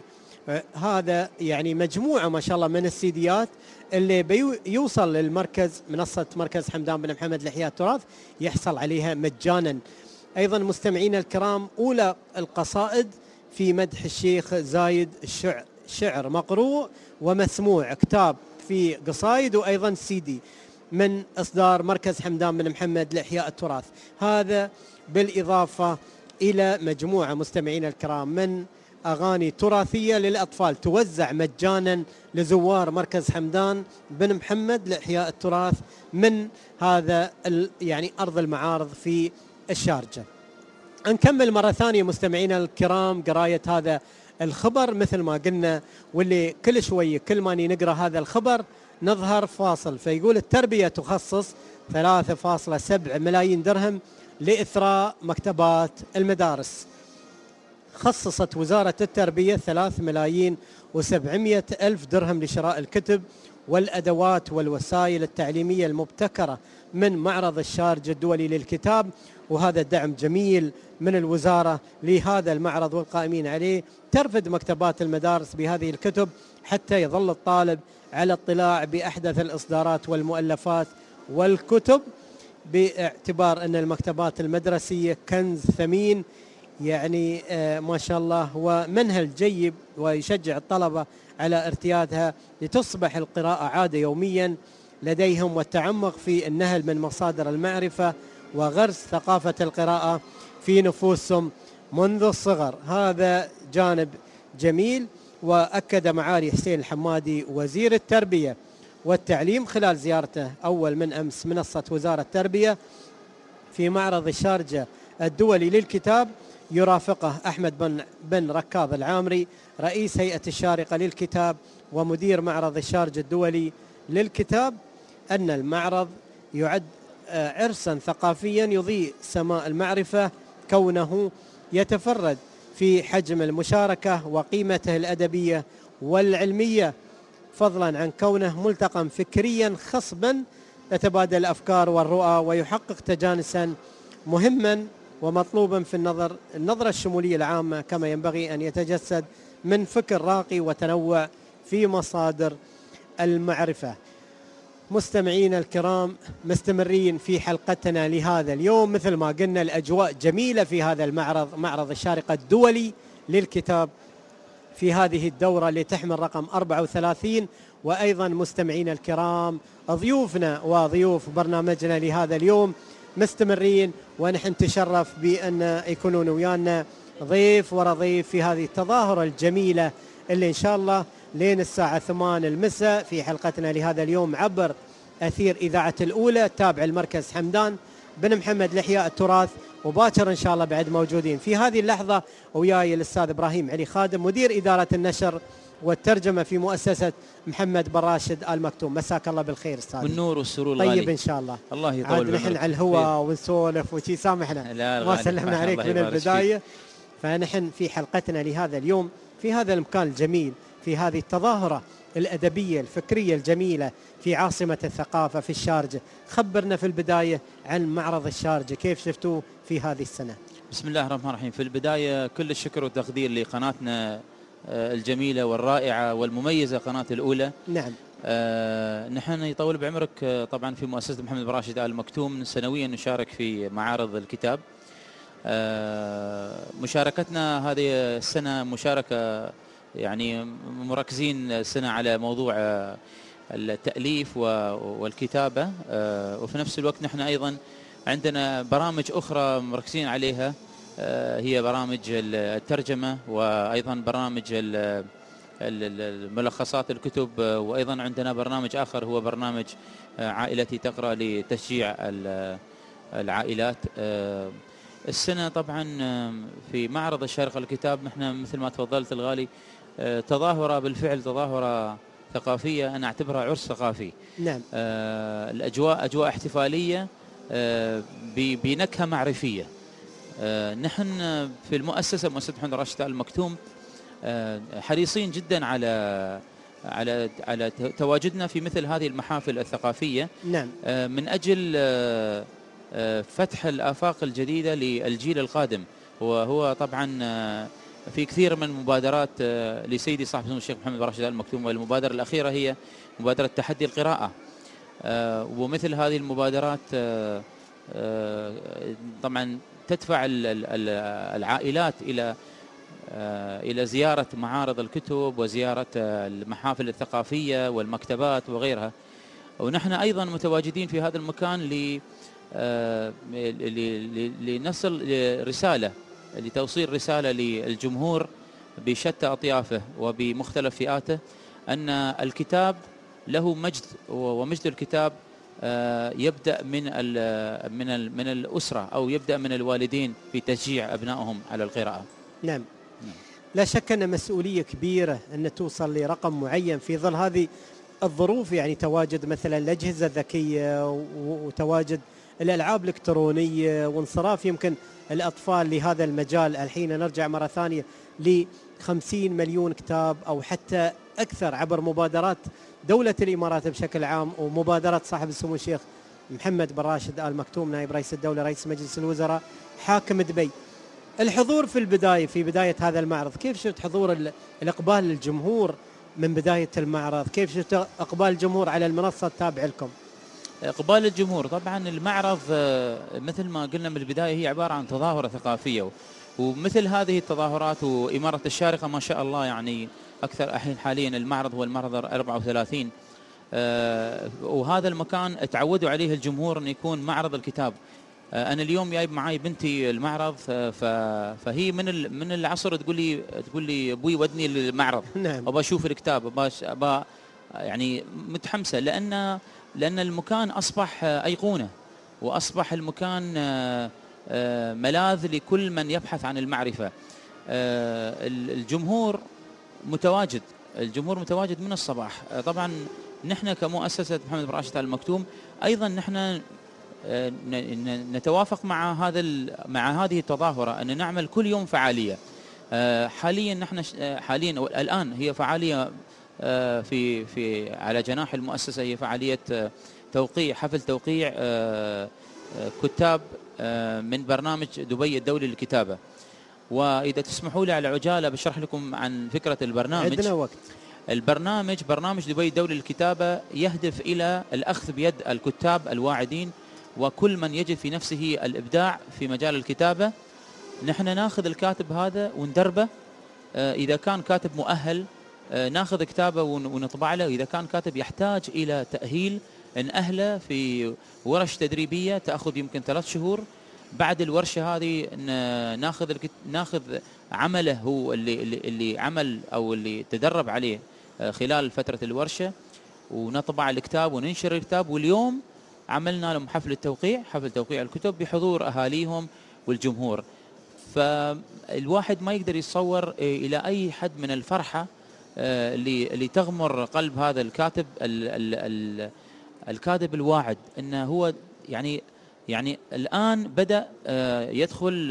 B: هذا يعني مجموعة ما شاء الله من السيديات اللي بيوصل للمركز منصة مركز حمدان بن محمد لإحياء التراث يحصل عليها مجانا. أيضا مستمعينا الكرام أولى القصائد في مدح الشيخ زايد الشعر شعر مقروء ومسموع، كتاب في قصايد وأيضا سيدي من إصدار مركز حمدان بن محمد لإحياء التراث. هذا بالإضافة إلى مجموعة مستمعينا الكرام من أغاني تراثية للأطفال توزع مجانا لزوار مركز حمدان بن محمد لإحياء التراث من هذا يعني أرض المعارض في الشارجة. نكمل مرة ثانية مستمعينا الكرام قراية هذا الخبر مثل ما قلنا، واللي كل شوية كل ما نقرأ هذا الخبر نظهر فاصل. فيقول التربية تخصص ثلاثة فاصلة سبعة ملايين درهم لإثراء مكتبات المدارس. خصصت وزارة التربية ثلاث ملايين وسبعمائة ألف درهم لشراء الكتب والأدوات والوسائل التعليمية المبتكرة من معرض الشارجة الدولي للكتاب، وهذا دعم جميل من الوزارة لهذا المعرض والقائمين عليه. ترفد مكتبات المدارس بهذه الكتب حتى يظل الطالب على اطلاع بأحدث الإصدارات والمؤلفات والكتب، باعتبار أن المكتبات المدرسية كنز ثمين يعني آه ما شاء الله، ومنهل جيد ويشجع الطلبة على ارتيادها لتصبح القراءة عادة يوميا لديهم، والتعمق في النهل من مصادر المعرفة وغرس ثقافة القراءة في نفوسهم منذ الصغر. هذا جانب جميل. وأكد معالي حسين الحمادي وزير التربية والتعليم خلال زيارته أول من أمس منصة وزارة التربية في معرض الشارجة الدولي للكتاب، يرافقه أحمد بن, بن ركاض العامري رئيس هيئة الشارقة للكتاب ومدير معرض الشارجة الدولي للكتاب، أن المعرض يعد عرسا ثقافيا يضيء سماء المعرفة، كونه يتفرد في حجم المشاركة وقيمته الأدبية والعلمية، فضلا عن كونه ملتقى فكريا خصبا يتبادل الأفكار والرؤى ويحقق تجانسا مهما ومطلوبا في النظر النظرة الشمولية العامة، كما ينبغي أن يتجسد من فكر راقي وتنوع في مصادر المعرفة. مستمعينا الكرام، مستمرين في حلقتنا لهذا اليوم. مثل ما قلنا الأجواء جميلة في هذا المعرض، معرض الشارقة الدولي للكتاب في هذه الدورة اللي تحمل رقم أربعة وثلاثين. وأيضا مستمعينا الكرام ضيوفنا وضيوف برنامجنا لهذا اليوم مستمرين، ونحن نتشرف بأن يكونون ويانا ضيف ورا ضيف في هذه التظاهرة الجميلة اللي إن شاء الله لين الساعة ثمانية المساء في حلقتنا لهذا اليوم عبر أثير إذاعة الأولى تابع المركز حمدان بن محمد لإحياء التراث. وباكر إن شاء الله بعد موجودين في هذه اللحظة وياي الأستاذ إبراهيم علي خادم مدير إدارة النشر والترجمة في مؤسسة محمد بن راشد آل مكتوم. مساك الله بالخير أستاذ.
G: والنور والسرور
B: طيب
G: الغالي.
B: إن شاء الله.
G: الله يطول
B: عاد نحن على الهواء ونسولف وشي سامحنا ما سلمنا عليك من البداية. فنحن في حلقتنا لهذا اليوم في هذا المكان الجميل، في هذه التظاهرة الأدبية الفكرية الجميلة في عاصمة الثقافة في الشارجة. خبرنا في البداية عن معرض الشارجة، كيف شفتوه في هذه السنة؟
G: بسم الله الرحمن الرحيم. في البداية كل الشكر والتقدير لقناتنا الجميلة والرائعة والمميزة قناة الأولى.
B: نعم.
G: آه نحن يطول بعمرك طبعا في مؤسسة محمد بن راشد آل مكتوم سنويا نشارك في معارض الكتاب. آه مشاركتنا هذه السنة مشاركة يعني مركزين السنة على موضوع التأليف والكتابة، وفي نفس الوقت نحن أيضا عندنا برامج أخرى مركزين عليها، هي برامج الترجمة وأيضا برامج الملخصات الكتب، وأيضا عندنا برنامج آخر هو برنامج عائلتي تقرأ لتشجيع العائلات. السنة طبعا في معرض الشارقة للكتاب نحن مثل ما تفضلت الغالي تظاهرة بالفعل تظاهرة ثقافية، أنا أعتبرها عرس ثقافي.
B: نعم.
G: آه الأجواء أجواء احتفالية آه بنكهة معرفية. آه نحن في المؤسسة مؤسسة محمد بن راشد آل مكتوم آه حريصين جدا على على على تواجدنا في مثل هذه المحافل الثقافية.
B: نعم.
G: آه من أجل آه آه فتح الآفاق الجديدة للجيل القادم. وهو طبعا آه في كثير من المبادرات لسيدي صاحب السمو الشيخ محمد بن راشد آل مكتوم، والمبادرة الأخيرة هي مبادرة تحدي القراءة. ومثل هذه المبادرات طبعا تدفع العائلات إلى إلى زيارة معارض الكتب وزيارة المحافل الثقافية والمكتبات وغيرها. ونحن أيضا متواجدين في هذا المكان لنصل رسالة لتوصيل رسالة للجمهور بشتى أطيافه وبمختلف فئاته أن الكتاب له مجد، ومجد الكتاب يبدأ من ال من ال من الأسرة أو يبدأ من الوالدين في تشجيع أبنائهم على القراءة.
B: نعم. لا شك أن مسؤولية كبيرة أن توصل لرقم معين في ظل هذه الظروف، يعني تواجد مثلا الأجهزة الذكية وتواجد الألعاب الإلكترونية وانصراف يمكن الأطفال لهذا المجال. الحين نرجع مرة ثانية لخمسين مليون كتاب أو حتى أكثر عبر مبادرات دولة الإمارات بشكل عام ومبادرة صاحب السمو الشيخ محمد بن راشد آل مكتوم نائب رئيس الدولة رئيس مجلس الوزراء حاكم دبي. الحضور في البداية في بداية هذا المعرض، كيف شفت حضور الإقبال الجمهور من بداية المعرض؟ كيف شفت إقبال الجمهور على المنصة التابعة لكم؟
G: إقبال الجمهور طبعا المعرض مثل ما قلنا من البداية هي عبارة عن تظاهرة ثقافية، ومثل هذه التظاهرات وإمارة الشارقة ما شاء الله يعني أكثر الحين حاليا المعرض هو المعرض أربعة وثلاثين، آه وهذا المكان تعودوا عليه الجمهور أن يكون معرض الكتاب. آه أنا اليوم جايب معي بنتي المعرض، فهي من من العصر تقول لي تقول لي أبوي ودني للمعرض،
B: نعم.
G: أبغى أشوف الكتاب، أبغى يعني متحمسة لأن لأن المكان أصبح أيقونة، وأصبح المكان آه آه ملاذ لكل من يبحث عن المعرفة. آه الجمهور متواجد، الجمهور متواجد من الصباح. طبعا نحن كمؤسسة محمد بن راشد آل مكتوم أيضا نحن نتوافق مع هذا مع هذه التظاهرة أن نعمل كل يوم فعالية. حاليا نحن حاليا الآن هي فعالية في في على جناح المؤسسة، هي فعالية توقيع حفل توقيع كتاب من برنامج دبي الدولي للكتابة. وإذا تسمحوا لي على عجالة بشرح لكم عن فكرة البرنامج.
B: عندنا وقت.
G: البرنامج برنامج دبي الدولي للكتابة يهدف إلى الأخذ بيد الكتاب الواعدين وكل من يجد في نفسه الإبداع في مجال الكتابة. نحن ناخذ الكاتب هذا وندربه، إذا كان كاتب مؤهل ناخذ كتابه ونطبع له، إذا كان كاتب يحتاج إلى تأهيل نأهله في ورش تدريبية تأخذ يمكن ثلاث شهور. بعد الورشة هذه ناخذ ناخذ عمله هو اللي اللي عمل أو اللي تدرب عليه خلال فترة الورشة، ونطبع الكتاب وننشر الكتاب. واليوم عملنا لهم حفل التوقيع، حفل توقيع الكتب بحضور أهاليهم والجمهور. فالواحد ما يقدر يتصور إلى أي حد من الفرحة اللي اللي تغمر قلب هذا الكاتب ال ال الكاتب الواعد، إنه هو يعني يعني الآن بدأ يدخل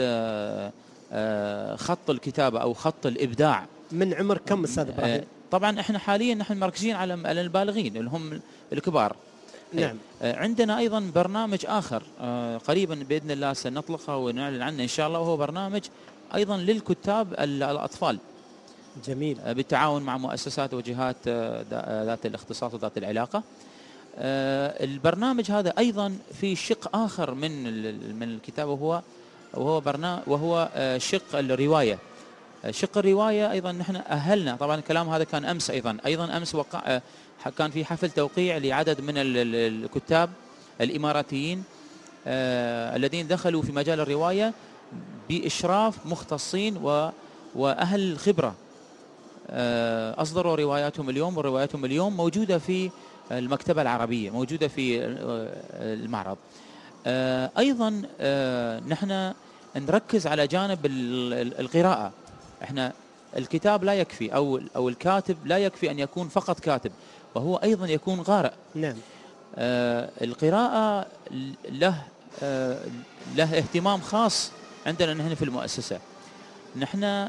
G: خط الكتابة أو خط الإبداع.
B: من عمر كم أستاذ إبراهيم؟
G: طبعا احنا حاليا نحن مركزين على البالغين اللي هم الكبار.
B: نعم.
G: عندنا أيضا برنامج آخر قريبا بإذن الله سنطلقه ونعلن عنه إن شاء الله، وهو برنامج أيضا للكتاب الأطفال.
B: جميل.
G: بالتعاون مع مؤسسات وجهات ذات الاختصاص وذات العلاقة. البرنامج هذا أيضا في شق آخر من من الكتاب، وهو وهو برنامج وهو شق الرواية. شق الرواية أيضا نحن أهلنا، طبعا الكلام هذا كان أمس أيضا أيضا أمس وقع كان في حفل توقيع لعدد من الكتاب الإماراتيين الذين دخلوا في مجال الرواية بإشراف مختصين وأهل الخبرة. أصدروا رواياتهم اليوم، ورواياتهم اليوم موجودة في المكتبة العربية، موجودة في المعرض. أيضا نحن نركز على جانب القراءة. احنا الكتاب لا يكفي أو أو الكاتب لا يكفي أن يكون فقط كاتب، وهو أيضا يكون قارئ.
B: نعم.
G: القراءة له له اهتمام خاص عندنا نحن في المؤسسة. نحن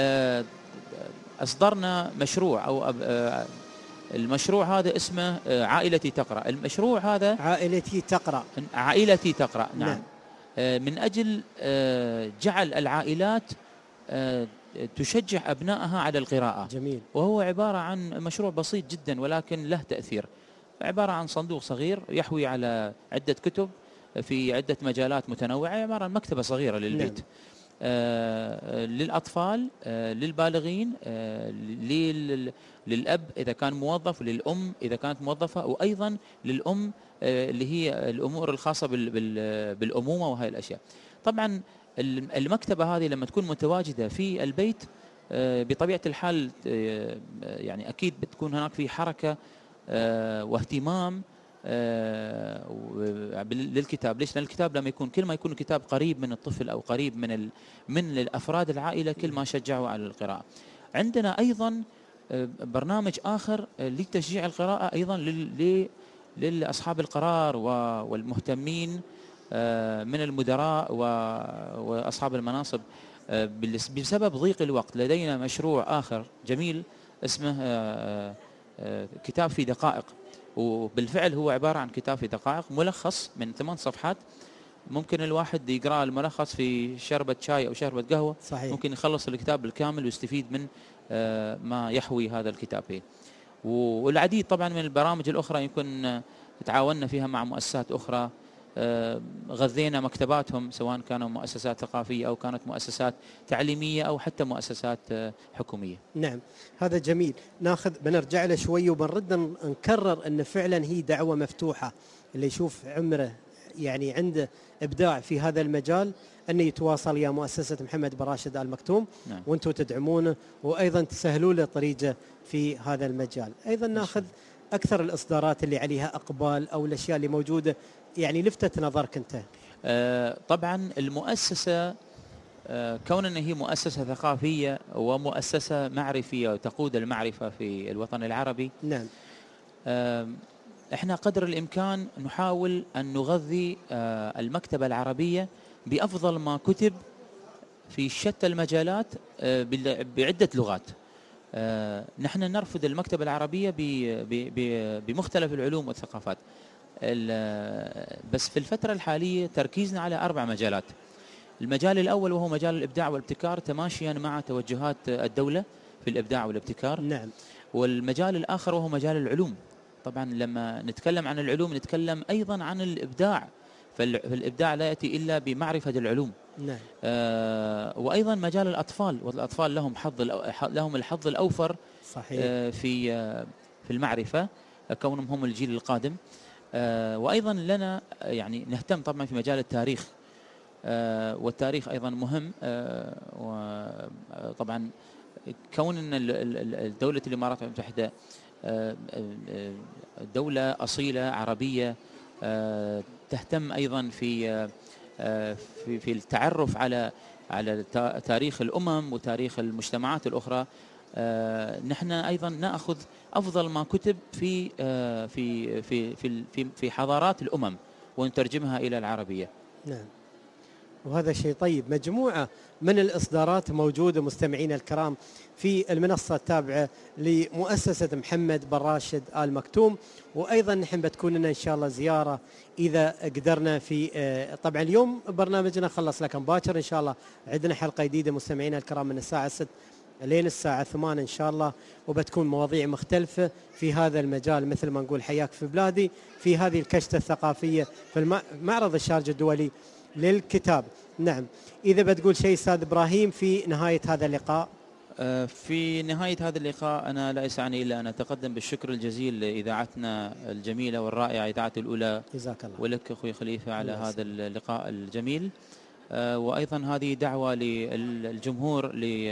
G: أصدرنا مشروع أو المشروع هذا اسمه عائلتي تقرأ. المشروع هذا
B: عائلتي تقرأ
G: عائلتي تقرأ نعم,
B: نعم.
G: من أجل جعل العائلات تشجع أبنائها على القراءة.
B: جميل.
G: وهو عبارة عن مشروع بسيط جدا ولكن له تأثير. عبارة عن صندوق صغير يحوي على عدة كتب في عدة مجالات متنوعة، عبارة عن مكتبة صغيرة للبيت. نعم. آه للأطفال، آه للبالغين، آه للأب إذا كان موظف، وللأم إذا كانت موظفة، وأيضا للأم آه اللي هي الأمور الخاصة بال بال بالأمومة وهي الأشياء. طبعا المكتبة هذه لما تكون متواجدة في البيت آه بطبيعة الحال آه يعني أكيد بتكون هناك في حركة آه واهتمام للكتاب. ليش؟ لأن الكتاب لما يكون كل ما يكون الكتاب قريب من الطفل أو قريب من ال من الأفراد العائلة كل ما شجعوا على القراءة. عندنا أيضا برنامج آخر لتشجيع القراءة أيضا للأصحاب القرار والمهتمين من المدراء وأصحاب المناصب. بسبب ضيق الوقت لدينا مشروع آخر جميل اسمه كتاب في دقائق، وبالفعل هو عبارة عن كتاب في دقائق ملخص من ثمان صفحات، ممكن الواحد يقرأ الملخص في شربة شاي أو شربة قهوة.
B: صحيح.
G: ممكن يخلص الكتاب بالكامل ويستفيد من ما يحوي هذا الكتاب فيه. والعديد طبعا من البرامج الأخرى يمكن تعاوننا فيها مع مؤسسات أخرى، غذينا مكتباتهم سواء كانوا مؤسسات ثقافية أو كانت مؤسسات تعليمية أو حتى مؤسسات حكومية.
B: نعم، هذا جميل. ناخذ بنرجع له شوي وبنرد نكرر أن فعلا هي دعوة مفتوحة، اللي يشوف عمره يعني عنده إبداع في هذا المجال أن يتواصل يا مؤسسة محمد بن راشد آل مكتوم. نعم. وأنتم تدعمونه وأيضا تسهلوا له طريقه في هذا المجال. أيضا ناخذ أكثر الإصدارات اللي عليها أقبال أو الأشياء اللي موجودة يعني لفتت نظرك أنت.
G: آه طبعا المؤسسة آه كون أن هي مؤسسة ثقافية ومؤسسة معرفية وتقود المعرفة في الوطن العربي.
B: نعم.
G: آه احنا قدر الإمكان نحاول أن نغذي آه المكتبة العربية بأفضل ما كتب في شتى المجالات آه بعدة لغات. آه نحن نرفض المكتبة العربية بمختلف العلوم والثقافات، بس في الفترة الحالية تركيزنا على أربع مجالات. المجال الأول وهو مجال الإبداع والابتكار تماشيا مع توجهات الدولة في الإبداع والابتكار.
B: نعم.
G: والمجال الآخر وهو مجال العلوم. طبعا لما نتكلم عن العلوم نتكلم أيضا عن الإبداع، فالإبداع لا يأتي إلا بمعرفة العلوم.
B: نعم.
G: آه وأيضا مجال الأطفال، والأطفال لهم حظ لهم الحظ الأوفر.
B: صحيح.
G: آه في آه في المعرفة كونهم هم الجيل القادم. آه وأيضا لنا يعني نهتم طبعا في مجال التاريخ، آه والتاريخ أيضا مهم. آه وطبعا كون أن الدولة الإمارات المتحدة آه دولة أصيلة عربية آه تهتم أيضا في آه في في التعرف على على تاريخ الأمم وتاريخ المجتمعات الأخرى. آه نحن أيضا نأخذ أفضل ما كتب في آه في في في في حضارات الأمم ونترجمها إلى العربية.
B: نعم، وهذا شيء طيب. مجموعة من الإصدارات موجودة مستمعينا الكرام في المنصة التابعة لمؤسسة محمد بن راشد آل مكتوم. وأيضا نحن بتكون لنا إن شاء الله زيارة إذا قدرنا في آه طبعا اليوم برنامجنا خلص، لكن باكر إن شاء الله عندنا حلقة جديدة مستمعينا الكرام من الساعة ستة لين الساعة ثمانية إن شاء الله، وبتكون مواضيع مختلفة في هذا المجال مثل ما نقول حياك في بلادي في هذه الكشتة الثقافية في معرض الشارجة الدولي للكتاب. نعم، إذا بتقول شيء أستاذ إبراهيم في نهاية هذا اللقاء.
G: في نهاية هذا اللقاء أنا لا يسعني إلا أن أتقدم بالشكر الجزيل لإذاعتنا الجميلة والرائعة إذاعة الأولى.
B: جزاك الله.
G: ولك أخوي خليفة على هذا اللقاء الجميل. وأيضا هذه دعوة للجمهور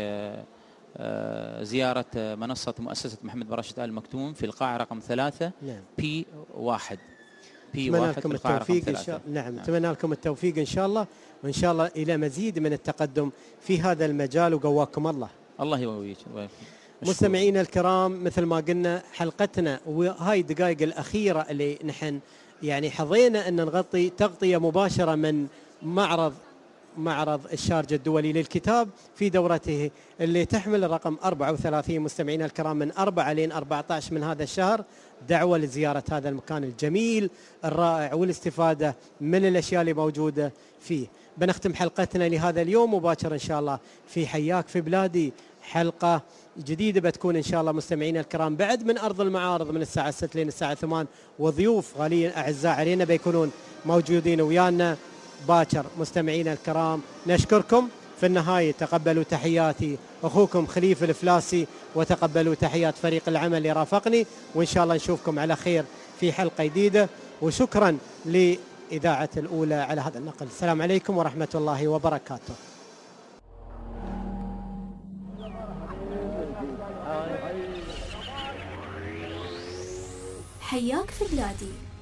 G: لزيارة منصة مؤسسة محمد بن راشد آل مكتوم في القاعة رقم ثلاثة.
B: نعم.
G: بي واحد
B: بي واحد في القاعة رقم ثلاثة. نعم، أتمنى لكم التوفيق إن شاء الله، وإن شاء الله إلى مزيد من التقدم في هذا المجال، وقواكم الله.
G: الله يقويك.
B: مستمعينا الكرام، مثل ما قلنا حلقتنا وهاي الدقائق الأخيرة اللي نحن يعني حظينا أن نغطي تغطية مباشرة من معرض معرض الشارجة الدولي للكتاب في دورته اللي تحمل الرقم أربعة وثلاثين. مستمعينا الكرام، من أربعة لين أربعة عشر من هذا الشهر دعوة لزيارة هذا المكان الجميل الرائع والاستفادة من الأشياء اللي موجودة فيه. بنختم حلقتنا لهذا اليوم، وباكر إن شاء الله في حياك في بلادي حلقة جديدة بتكون إن شاء الله مستمعينا الكرام بعد من أرض المعارض من الساعة ستة لين الساعة ثمانية، وضيوف غاليين أعزاء علينا بيكونون موجودين ويانا باكر. مستمعينا الكرام، نشكركم. في النهاية تقبلوا تحياتي أخوكم خليفة الفلاسي، وتقبلوا تحيات فريق العمل اللي رافقني، وإن شاء الله نشوفكم على خير في حلقة جديدة. وشكرا لإذاعة الأولى على هذا النقل. السلام عليكم ورحمة الله وبركاته.
A: حياك في بلادي.